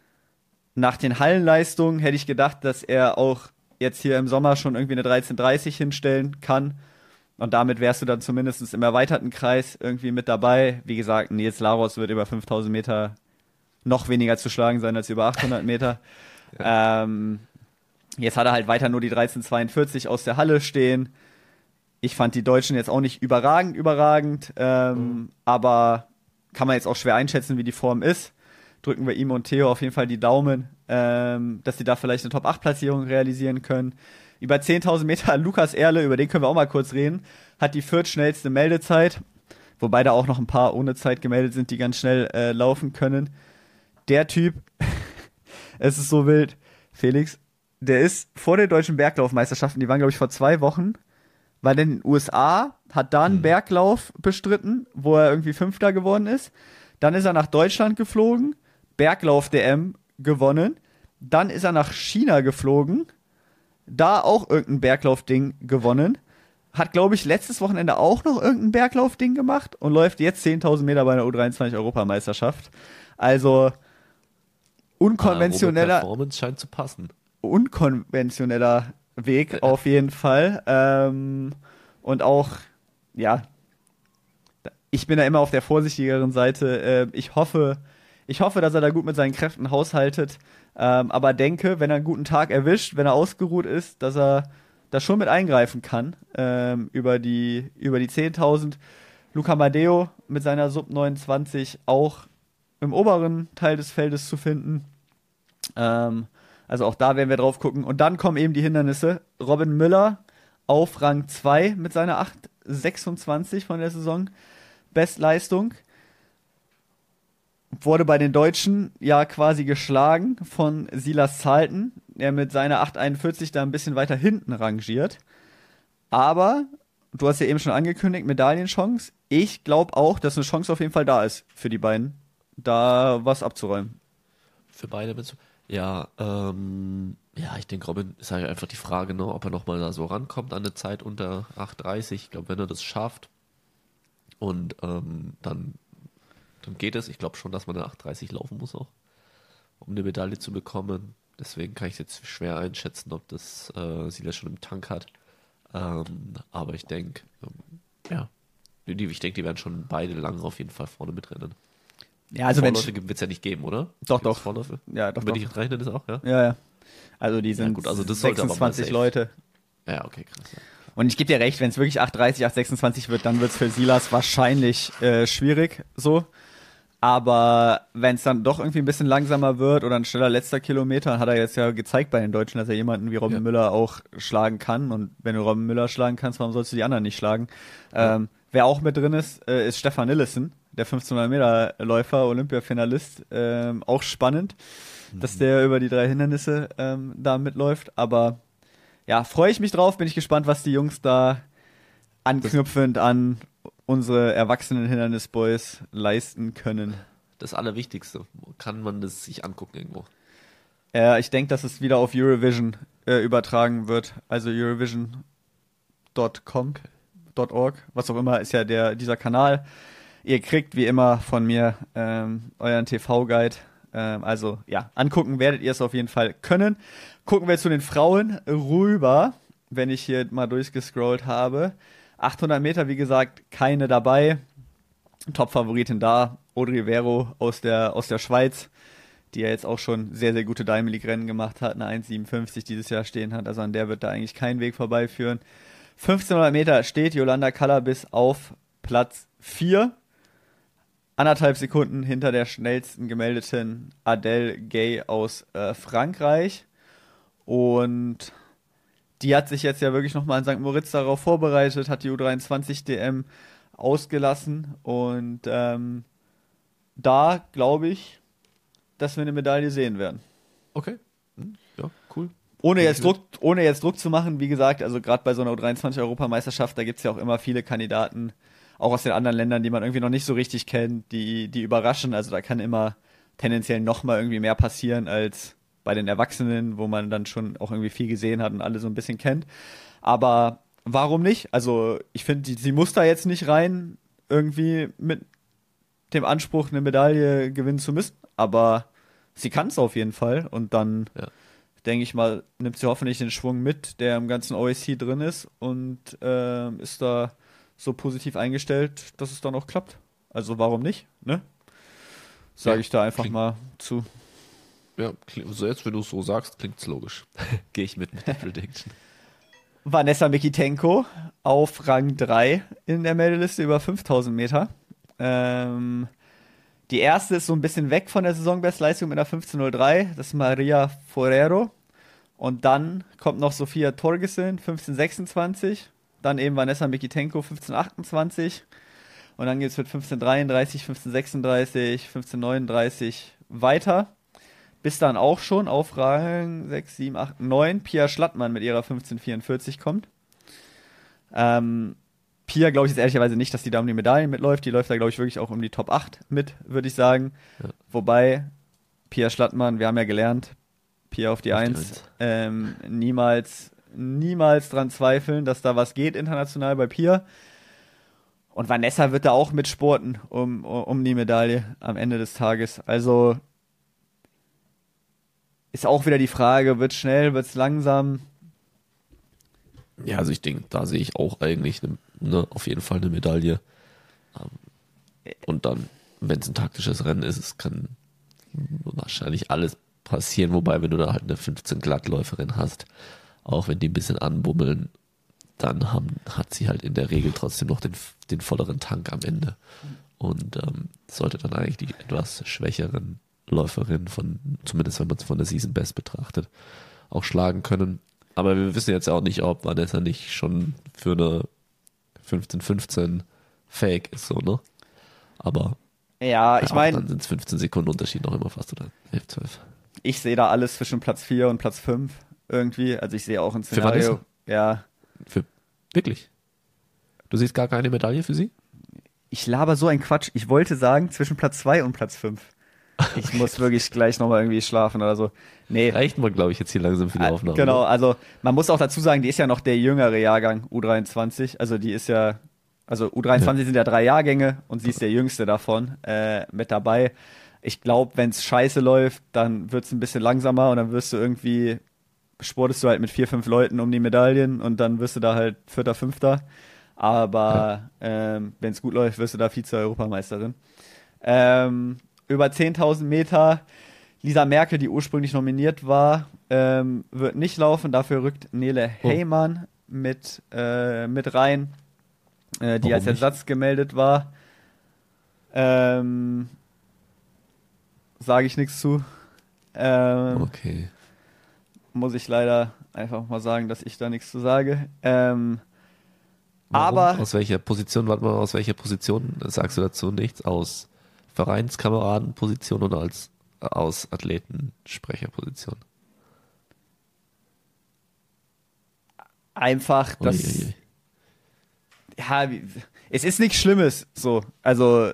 nach den Hallenleistungen hätte ich gedacht, dass er auch jetzt hier im Sommer schon irgendwie eine dreizehn dreißig hinstellen kann. Und damit wärst du dann zumindest im erweiterten Kreis irgendwie mit dabei. Wie gesagt, Nils Laros wird über fünftausend Meter noch weniger zu schlagen sein als über achthundert Meter. ja. ähm, jetzt hat er halt weiter nur die dreizehn zweiundvierzig aus der Halle stehen. Ich fand die Deutschen jetzt auch nicht überragend, überragend. Ähm, mhm. Aber kann man jetzt auch schwer einschätzen, wie die Form ist. Drücken wir ihm und Theo auf jeden Fall die Daumen, ähm, dass sie da vielleicht eine Top acht Platzierung realisieren können. Über zehntausend Meter Lukas Erle, über den können wir auch mal kurz reden, hat die viertschnellste Meldezeit, wobei da auch noch ein paar ohne Zeit gemeldet sind, die ganz schnell äh, laufen können. Der Typ, es ist so wild, Felix, der ist vor den deutschen Berglaufmeisterschaften, die waren glaube ich vor zwei Wochen, weil in den U S A hat da einen hm. Berglauf bestritten, wo er irgendwie Fünfter geworden ist. Dann ist er nach Deutschland geflogen, Berglauf-D M gewonnen. Dann ist er nach China geflogen, da auch irgendein Berglauf-Ding gewonnen. Hat, glaube ich, letztes Wochenende auch noch irgendein Berglauf-Ding gemacht und läuft jetzt zehntausend Meter bei einer U dreiundzwanzig-Europameisterschaft. Also unkonventioneller... Ah, Performance scheint zu passen. Unkonventioneller Weg auf jeden Fall. Ähm, und auch, ja, ich bin da immer auf der vorsichtigeren Seite. Äh, ich hoffe... Ich hoffe, dass er da gut mit seinen Kräften haushaltet. Ähm, aber denke, wenn er einen guten Tag erwischt, wenn er ausgeruht ist, dass er da schon mit eingreifen kann. Ähm, über die, über die zehntausend. Luca Madeo mit seiner Sub neunundzwanzig auch im oberen Teil des Feldes zu finden. Ähm, also auch da werden wir drauf gucken. Und dann kommen eben die Hindernisse. Robin Müller auf Rang zwei mit seiner acht sechsundzwanzig von der Saison. Bestleistung. Wurde bei den Deutschen ja quasi geschlagen von Silas Zalten, der mit seiner acht einundvierzig da ein bisschen weiter hinten rangiert. Aber, du hast ja eben schon angekündigt, Medaillenchance. Ich glaube auch, dass eine Chance auf jeden Fall da ist für die beiden, da was abzuräumen. Für beide mit so. Ja, ähm, ja, ich denke, Robin ist halt einfach die Frage, ne, ob er nochmal da so rankommt an eine Zeit unter acht dreißig. Ich glaube, wenn er das schafft und ähm, dann, dann geht es. Ich glaube schon, dass man eine acht dreißig laufen muss auch, um eine Medaille zu bekommen. Deswegen kann ich jetzt schwer einschätzen, ob das äh, Silas schon im Tank hat. Ähm, aber ich denke, ähm, ja, die, ich denke, die werden schon beide lang auf jeden Fall vorne mitrennen. Ja, also wenn Vorläufe wird es ja nicht geben, oder? Doch, Gibt's doch. Vorläufe? Ja, doch, Wenn doch. ich rechne, das auch, ja? Ja, ja. Also die sind Ja, gut, also das sollte aber mal sechsundzwanzig safe. Leute. Ja, okay, krass. Ja. Und ich gebe dir recht, wenn es wirklich acht dreißig, acht sechsundzwanzig wird, dann wird es für Silas wahrscheinlich äh, schwierig, so. Aber wenn es dann doch irgendwie ein bisschen langsamer wird oder ein schneller letzter Kilometer, hat er jetzt ja gezeigt bei den Deutschen, dass er jemanden wie Robin Ja. Müller auch schlagen kann. Und wenn du Robin Müller schlagen kannst, warum sollst du die anderen nicht schlagen? Ja. Ähm, wer auch mit drin ist, äh, ist Stefan Nillissen, der fünfzehnhundert Meter Läufer, Olympiafinalist. Ähm, auch spannend, mhm. dass der über die drei Hindernisse ähm, da mitläuft. Aber ja, freue ich mich drauf, bin ich gespannt, was die Jungs da anknüpfend an unsere erwachsenen Hindernisboys leisten können. Das Allerwichtigste, kann man das sich angucken irgendwo? Äh, ich denke, dass es wieder auf Eurovision äh, übertragen wird. Also Eurovision Punkt com, Punkt org, was auch immer, ist ja der dieser Kanal. Ihr kriegt wie immer von mir ähm, euren T V-Guide. Ähm, also ja, angucken werdet ihr es auf jeden Fall können. Gucken wir zu den Frauen rüber, wenn ich hier mal durchgescrollt habe. achthundert Meter, wie gesagt, keine dabei. Top-Favoritin da, Audrey Vero aus der, aus der Schweiz, die ja jetzt auch schon sehr, sehr gute Diamond League-Rennen gemacht hat, eine eins siebenundfünfzig dieses Jahr stehen hat, also an der wird da eigentlich kein Weg vorbeiführen. fünfzehnhundert Meter steht Yolanda Calabiz auf Platz vier, anderthalb Sekunden hinter der schnellsten gemeldeten Adele Gay aus äh, Frankreich. Und die hat sich jetzt ja wirklich nochmal in Sankt Moritz darauf vorbereitet, hat die U dreiundzwanzig D M ausgelassen und ähm, da glaube ich, dass wir eine Medaille sehen werden. Okay. Hm, ja, cool. Ohne jetzt, Druck, ohne jetzt Druck zu machen, wie gesagt, also gerade bei so einer U dreiundzwanzig Europameisterschaft, da gibt es ja auch immer viele Kandidaten, auch aus den anderen Ländern, die man irgendwie noch nicht so richtig kennt, die, die überraschen. Also da kann immer tendenziell nochmal irgendwie mehr passieren als bei den Erwachsenen, wo man dann schon auch irgendwie viel gesehen hat und alle so ein bisschen kennt. Aber warum nicht? Also ich finde, sie muss da jetzt nicht rein, irgendwie mit dem Anspruch, eine Medaille gewinnen zu müssen. Aber sie kann es auf jeden Fall. Und dann, ja. denke ich mal, nimmt sie hoffentlich den Schwung mit, der im ganzen O S C drin ist und äh, ist da so positiv eingestellt, dass es dann auch klappt. Also warum nicht? Ne? Sage ja, ich da einfach klingt, mal zu. Ja, so jetzt, wenn du es so sagst, klingt es logisch. Gehe ich mit mit der Prediction. Vanessa Mikitenko auf Rang drei in der Meldeliste über fünftausend Meter. Ähm, die erste ist so ein bisschen weg von der Saisonbestleistung mit einer fünfzehn null drei. Das ist Maria Forero. Und dann kommt noch Sophia Torgesen, fünfzehn sechsundzwanzig. Dann eben Vanessa Mikitenko, fünfzehn achtundzwanzig. Und dann geht es mit fünfzehn dreiunddreißig, fünfzehn sechsunddreißig, fünfzehn neununddreißig weiter. Bis dann auch schon auf Rang sechs, sieben, acht, neun Pia Schlattmann mit ihrer fünfzehn vierundvierzig kommt. Ähm, Pia glaube ich jetzt ehrlicherweise nicht, dass die da um die Medaillen mitläuft. Die läuft da glaube ich wirklich auch um die Top acht mit, würde ich sagen. Ja. Wobei Pia Schlattmann, wir haben ja gelernt, Pia auf die eins, ähm, niemals, niemals dran zweifeln, dass da was geht international bei Pia. Und Vanessa wird da auch mitsporten um, um die Medaille am Ende des Tages. Also ist auch wieder die Frage, wird es schnell, wird es langsam? Ja, also ich denke, da sehe ich auch eigentlich ne, ne, auf jeden Fall eine Medaille. Und dann, wenn es ein taktisches Rennen ist, es kann wahrscheinlich alles passieren, wobei wenn du da halt eine fünfzehn Glattläuferin hast, auch wenn die ein bisschen anbummeln, dann haben, hat sie halt in der Regel trotzdem noch den, den volleren Tank am Ende und ähm, sollte dann eigentlich die etwas schwächeren Läuferinnen von, zumindest wenn man es von der Season Best betrachtet, auch schlagen können. Aber wir wissen jetzt auch nicht, ob Vanessa nicht schon für eine fünfzehn fünfzehn fähig ist, so, ne? Aber Ja, ich meine, dann sind es fünfzehn Sekunden Unterschied noch immer fast, oder elf, zwölf. Ich sehe da alles zwischen Platz vier und Platz fünf irgendwie. Also ich sehe auch ein Szenario. Für Vanessa? Ja. Für, wirklich? Du siehst gar keine Medaille für sie? Ich laber so ein Quatsch. Ich wollte sagen zwischen Platz zwei und Platz fünf. Ich okay. muss wirklich gleich nochmal irgendwie schlafen oder so. Nee. Reicht mal, glaube ich, jetzt hier langsam für die Aufnahme. Genau, also man muss auch dazu sagen, die ist ja noch der jüngere Jahrgang, U dreiundzwanzig. Also die ist ja, also U dreiundzwanzig ja. sind ja drei Jahrgänge und sie ist der jüngste davon äh, mit dabei. Ich glaube, wenn es scheiße läuft, dann wird es ein bisschen langsamer und dann wirst du irgendwie, sportest du halt mit vier, fünf Leuten um die Medaillen und dann wirst du da halt Vierter, Fünfter. Aber ja. ähm, wenn es gut läuft, wirst du da Vize-Europameisterin. Ähm, über zehntausend Meter, Lisa Merkel, die ursprünglich nominiert war, ähm, wird nicht laufen. Dafür rückt Nele Heymann oh. mit, äh, mit rein, äh, die Warum als Ersatz nicht? gemeldet war. Ähm, Sage ich nichts zu. Ähm, okay. Muss ich leider einfach mal sagen, dass ich da nichts zu sage. Ähm, Warum? Aber aus welcher Position, warte mal, aus welcher Position sagst du dazu nichts? Aus Vereinskameradenposition oder als aus Athletensprecherposition? Einfach, dass Uiuiui. ja, es ist nichts Schlimmes, so, also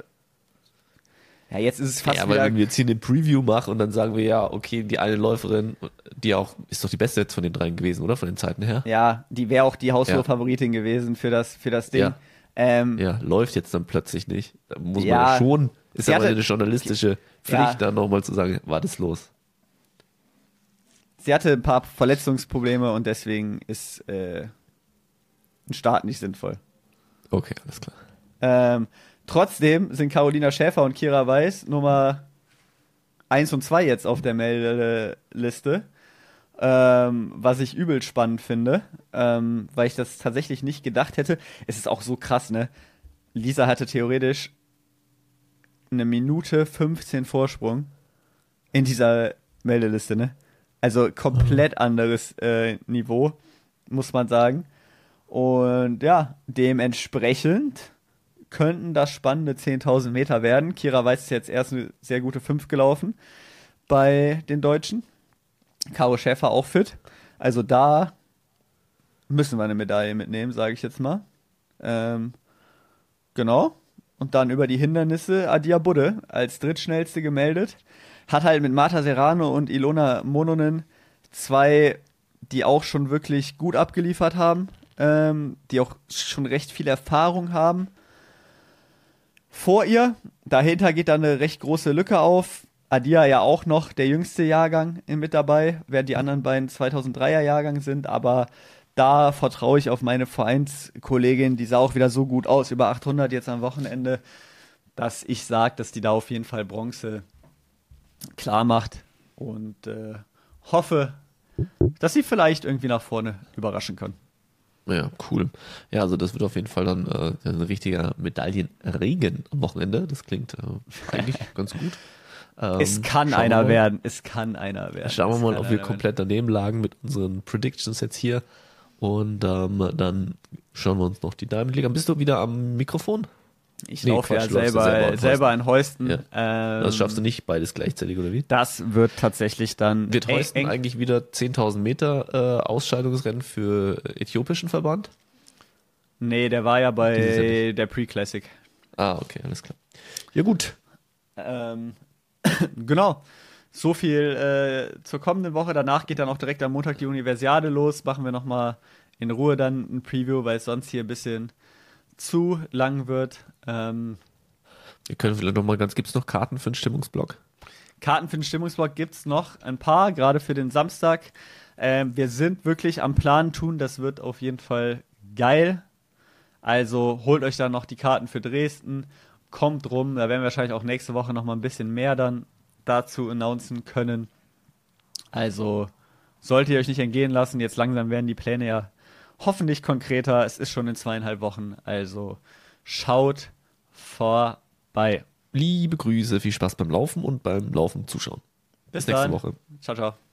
ja, jetzt ist es fast ja, aber wieder... wenn wir jetzt hier eine Preview machen und dann sagen wir, ja, okay, die eine Läuferin, die auch, ist doch die beste jetzt von den dreien gewesen, oder? Von den Zeiten her? Ja, die wäre auch die haushohe Favoritin ja. gewesen für das, für das Ding. Ja. Ähm, ja, läuft jetzt dann plötzlich nicht. Da muss ja, man ja schon, ist ja hatte, eine journalistische Pflicht, ja. dann nochmal zu sagen, war das los? Sie hatte ein paar Verletzungsprobleme und deswegen ist äh, ein Start nicht sinnvoll. Okay, alles klar. Ähm, Trotzdem sind Carolina Schäfer und Kira Weiß Nummer eins und zwei jetzt auf der Meldeliste, ähm, was ich übel spannend finde, ähm, weil ich das tatsächlich nicht gedacht hätte. Es ist auch so krass, ne? Lisa hatte theoretisch eine Minute fünfzehn Vorsprung in dieser Meldeliste, ne? Also komplett anderes äh, Niveau, muss man sagen. Und ja, dementsprechend könnten das spannende zehntausend Meter werden. Kira Weiß ist jetzt erst eine sehr gute fünf gelaufen bei den Deutschen. Caro Schäfer auch fit. Also da müssen wir eine Medaille mitnehmen, sage ich jetzt mal. Ähm, genau. Und dann über die Hindernisse Adia Budde als drittschnellste gemeldet. Hat halt mit Marta Serrano und Ilona Mononen zwei, die auch schon wirklich gut abgeliefert haben. Ähm, die auch schon recht viel Erfahrung haben. Vor ihr, dahinter geht dann eine recht große Lücke auf. Adia ja auch noch der jüngste Jahrgang mit dabei, während die anderen beiden zweitausenddreier Jahrgang sind, aber da vertraue ich auf meine Vereinskollegin, die sah auch wieder so gut aus, über achthundert jetzt am Wochenende, dass ich sage, dass die da auf jeden Fall Bronze klar macht und äh, hoffe, dass sie vielleicht irgendwie nach vorne überraschen können. Ja, cool. Ja, also das wird auf jeden Fall dann äh, ein richtiger Medaillenregen am Wochenende. Das klingt äh, eigentlich ganz gut. Ähm, es kann einer werden. Es kann einer werden. Schauen wir es mal, ob wir komplett werden. daneben lagen mit unseren Predictions jetzt hier. Und ähm, dann schauen wir uns noch die Diamond League an. Bist du wieder am Mikrofon? Ich nee, laufe ja selber, selber, selber in Heusten. Ja. Ähm, das schaffst du nicht beides gleichzeitig, oder wie? Das wird tatsächlich dann... Wird Heusten eng, eng. eigentlich wieder zehntausend Meter äh, Ausscheidungsrennen für äthiopischen Verband? Nee, der war ja bei der Pre-Classic. Ah, okay, alles klar. Ja, gut. Ähm, genau. So viel äh, zur kommenden Woche. Danach geht dann auch direkt am Montag die Universiade los. Machen wir nochmal in Ruhe dann ein Preview, weil es sonst hier ein bisschen zu lang wird. Ähm, wir können vielleicht nochmal ganz, gibt es noch Karten für den Stimmungsblock? Karten für den Stimmungsblock gibt es noch ein paar, gerade für den Samstag. Ähm, wir sind wirklich am Plan tun, das wird auf jeden Fall geil. Also holt euch dann noch die Karten für Dresden, kommt rum, da werden wir wahrscheinlich auch nächste Woche nochmal ein bisschen mehr dann dazu announcen können. Also solltet ihr euch nicht entgehen lassen. Jetzt langsam werden die Pläne ja hoffentlich konkreter. Es ist schon in zweieinhalb Wochen. Also schaut vorbei. Liebe Grüße, viel Spaß beim Laufen und beim Laufen zuschauen. Bis, Bis nächste dann. Woche. Ciao, ciao.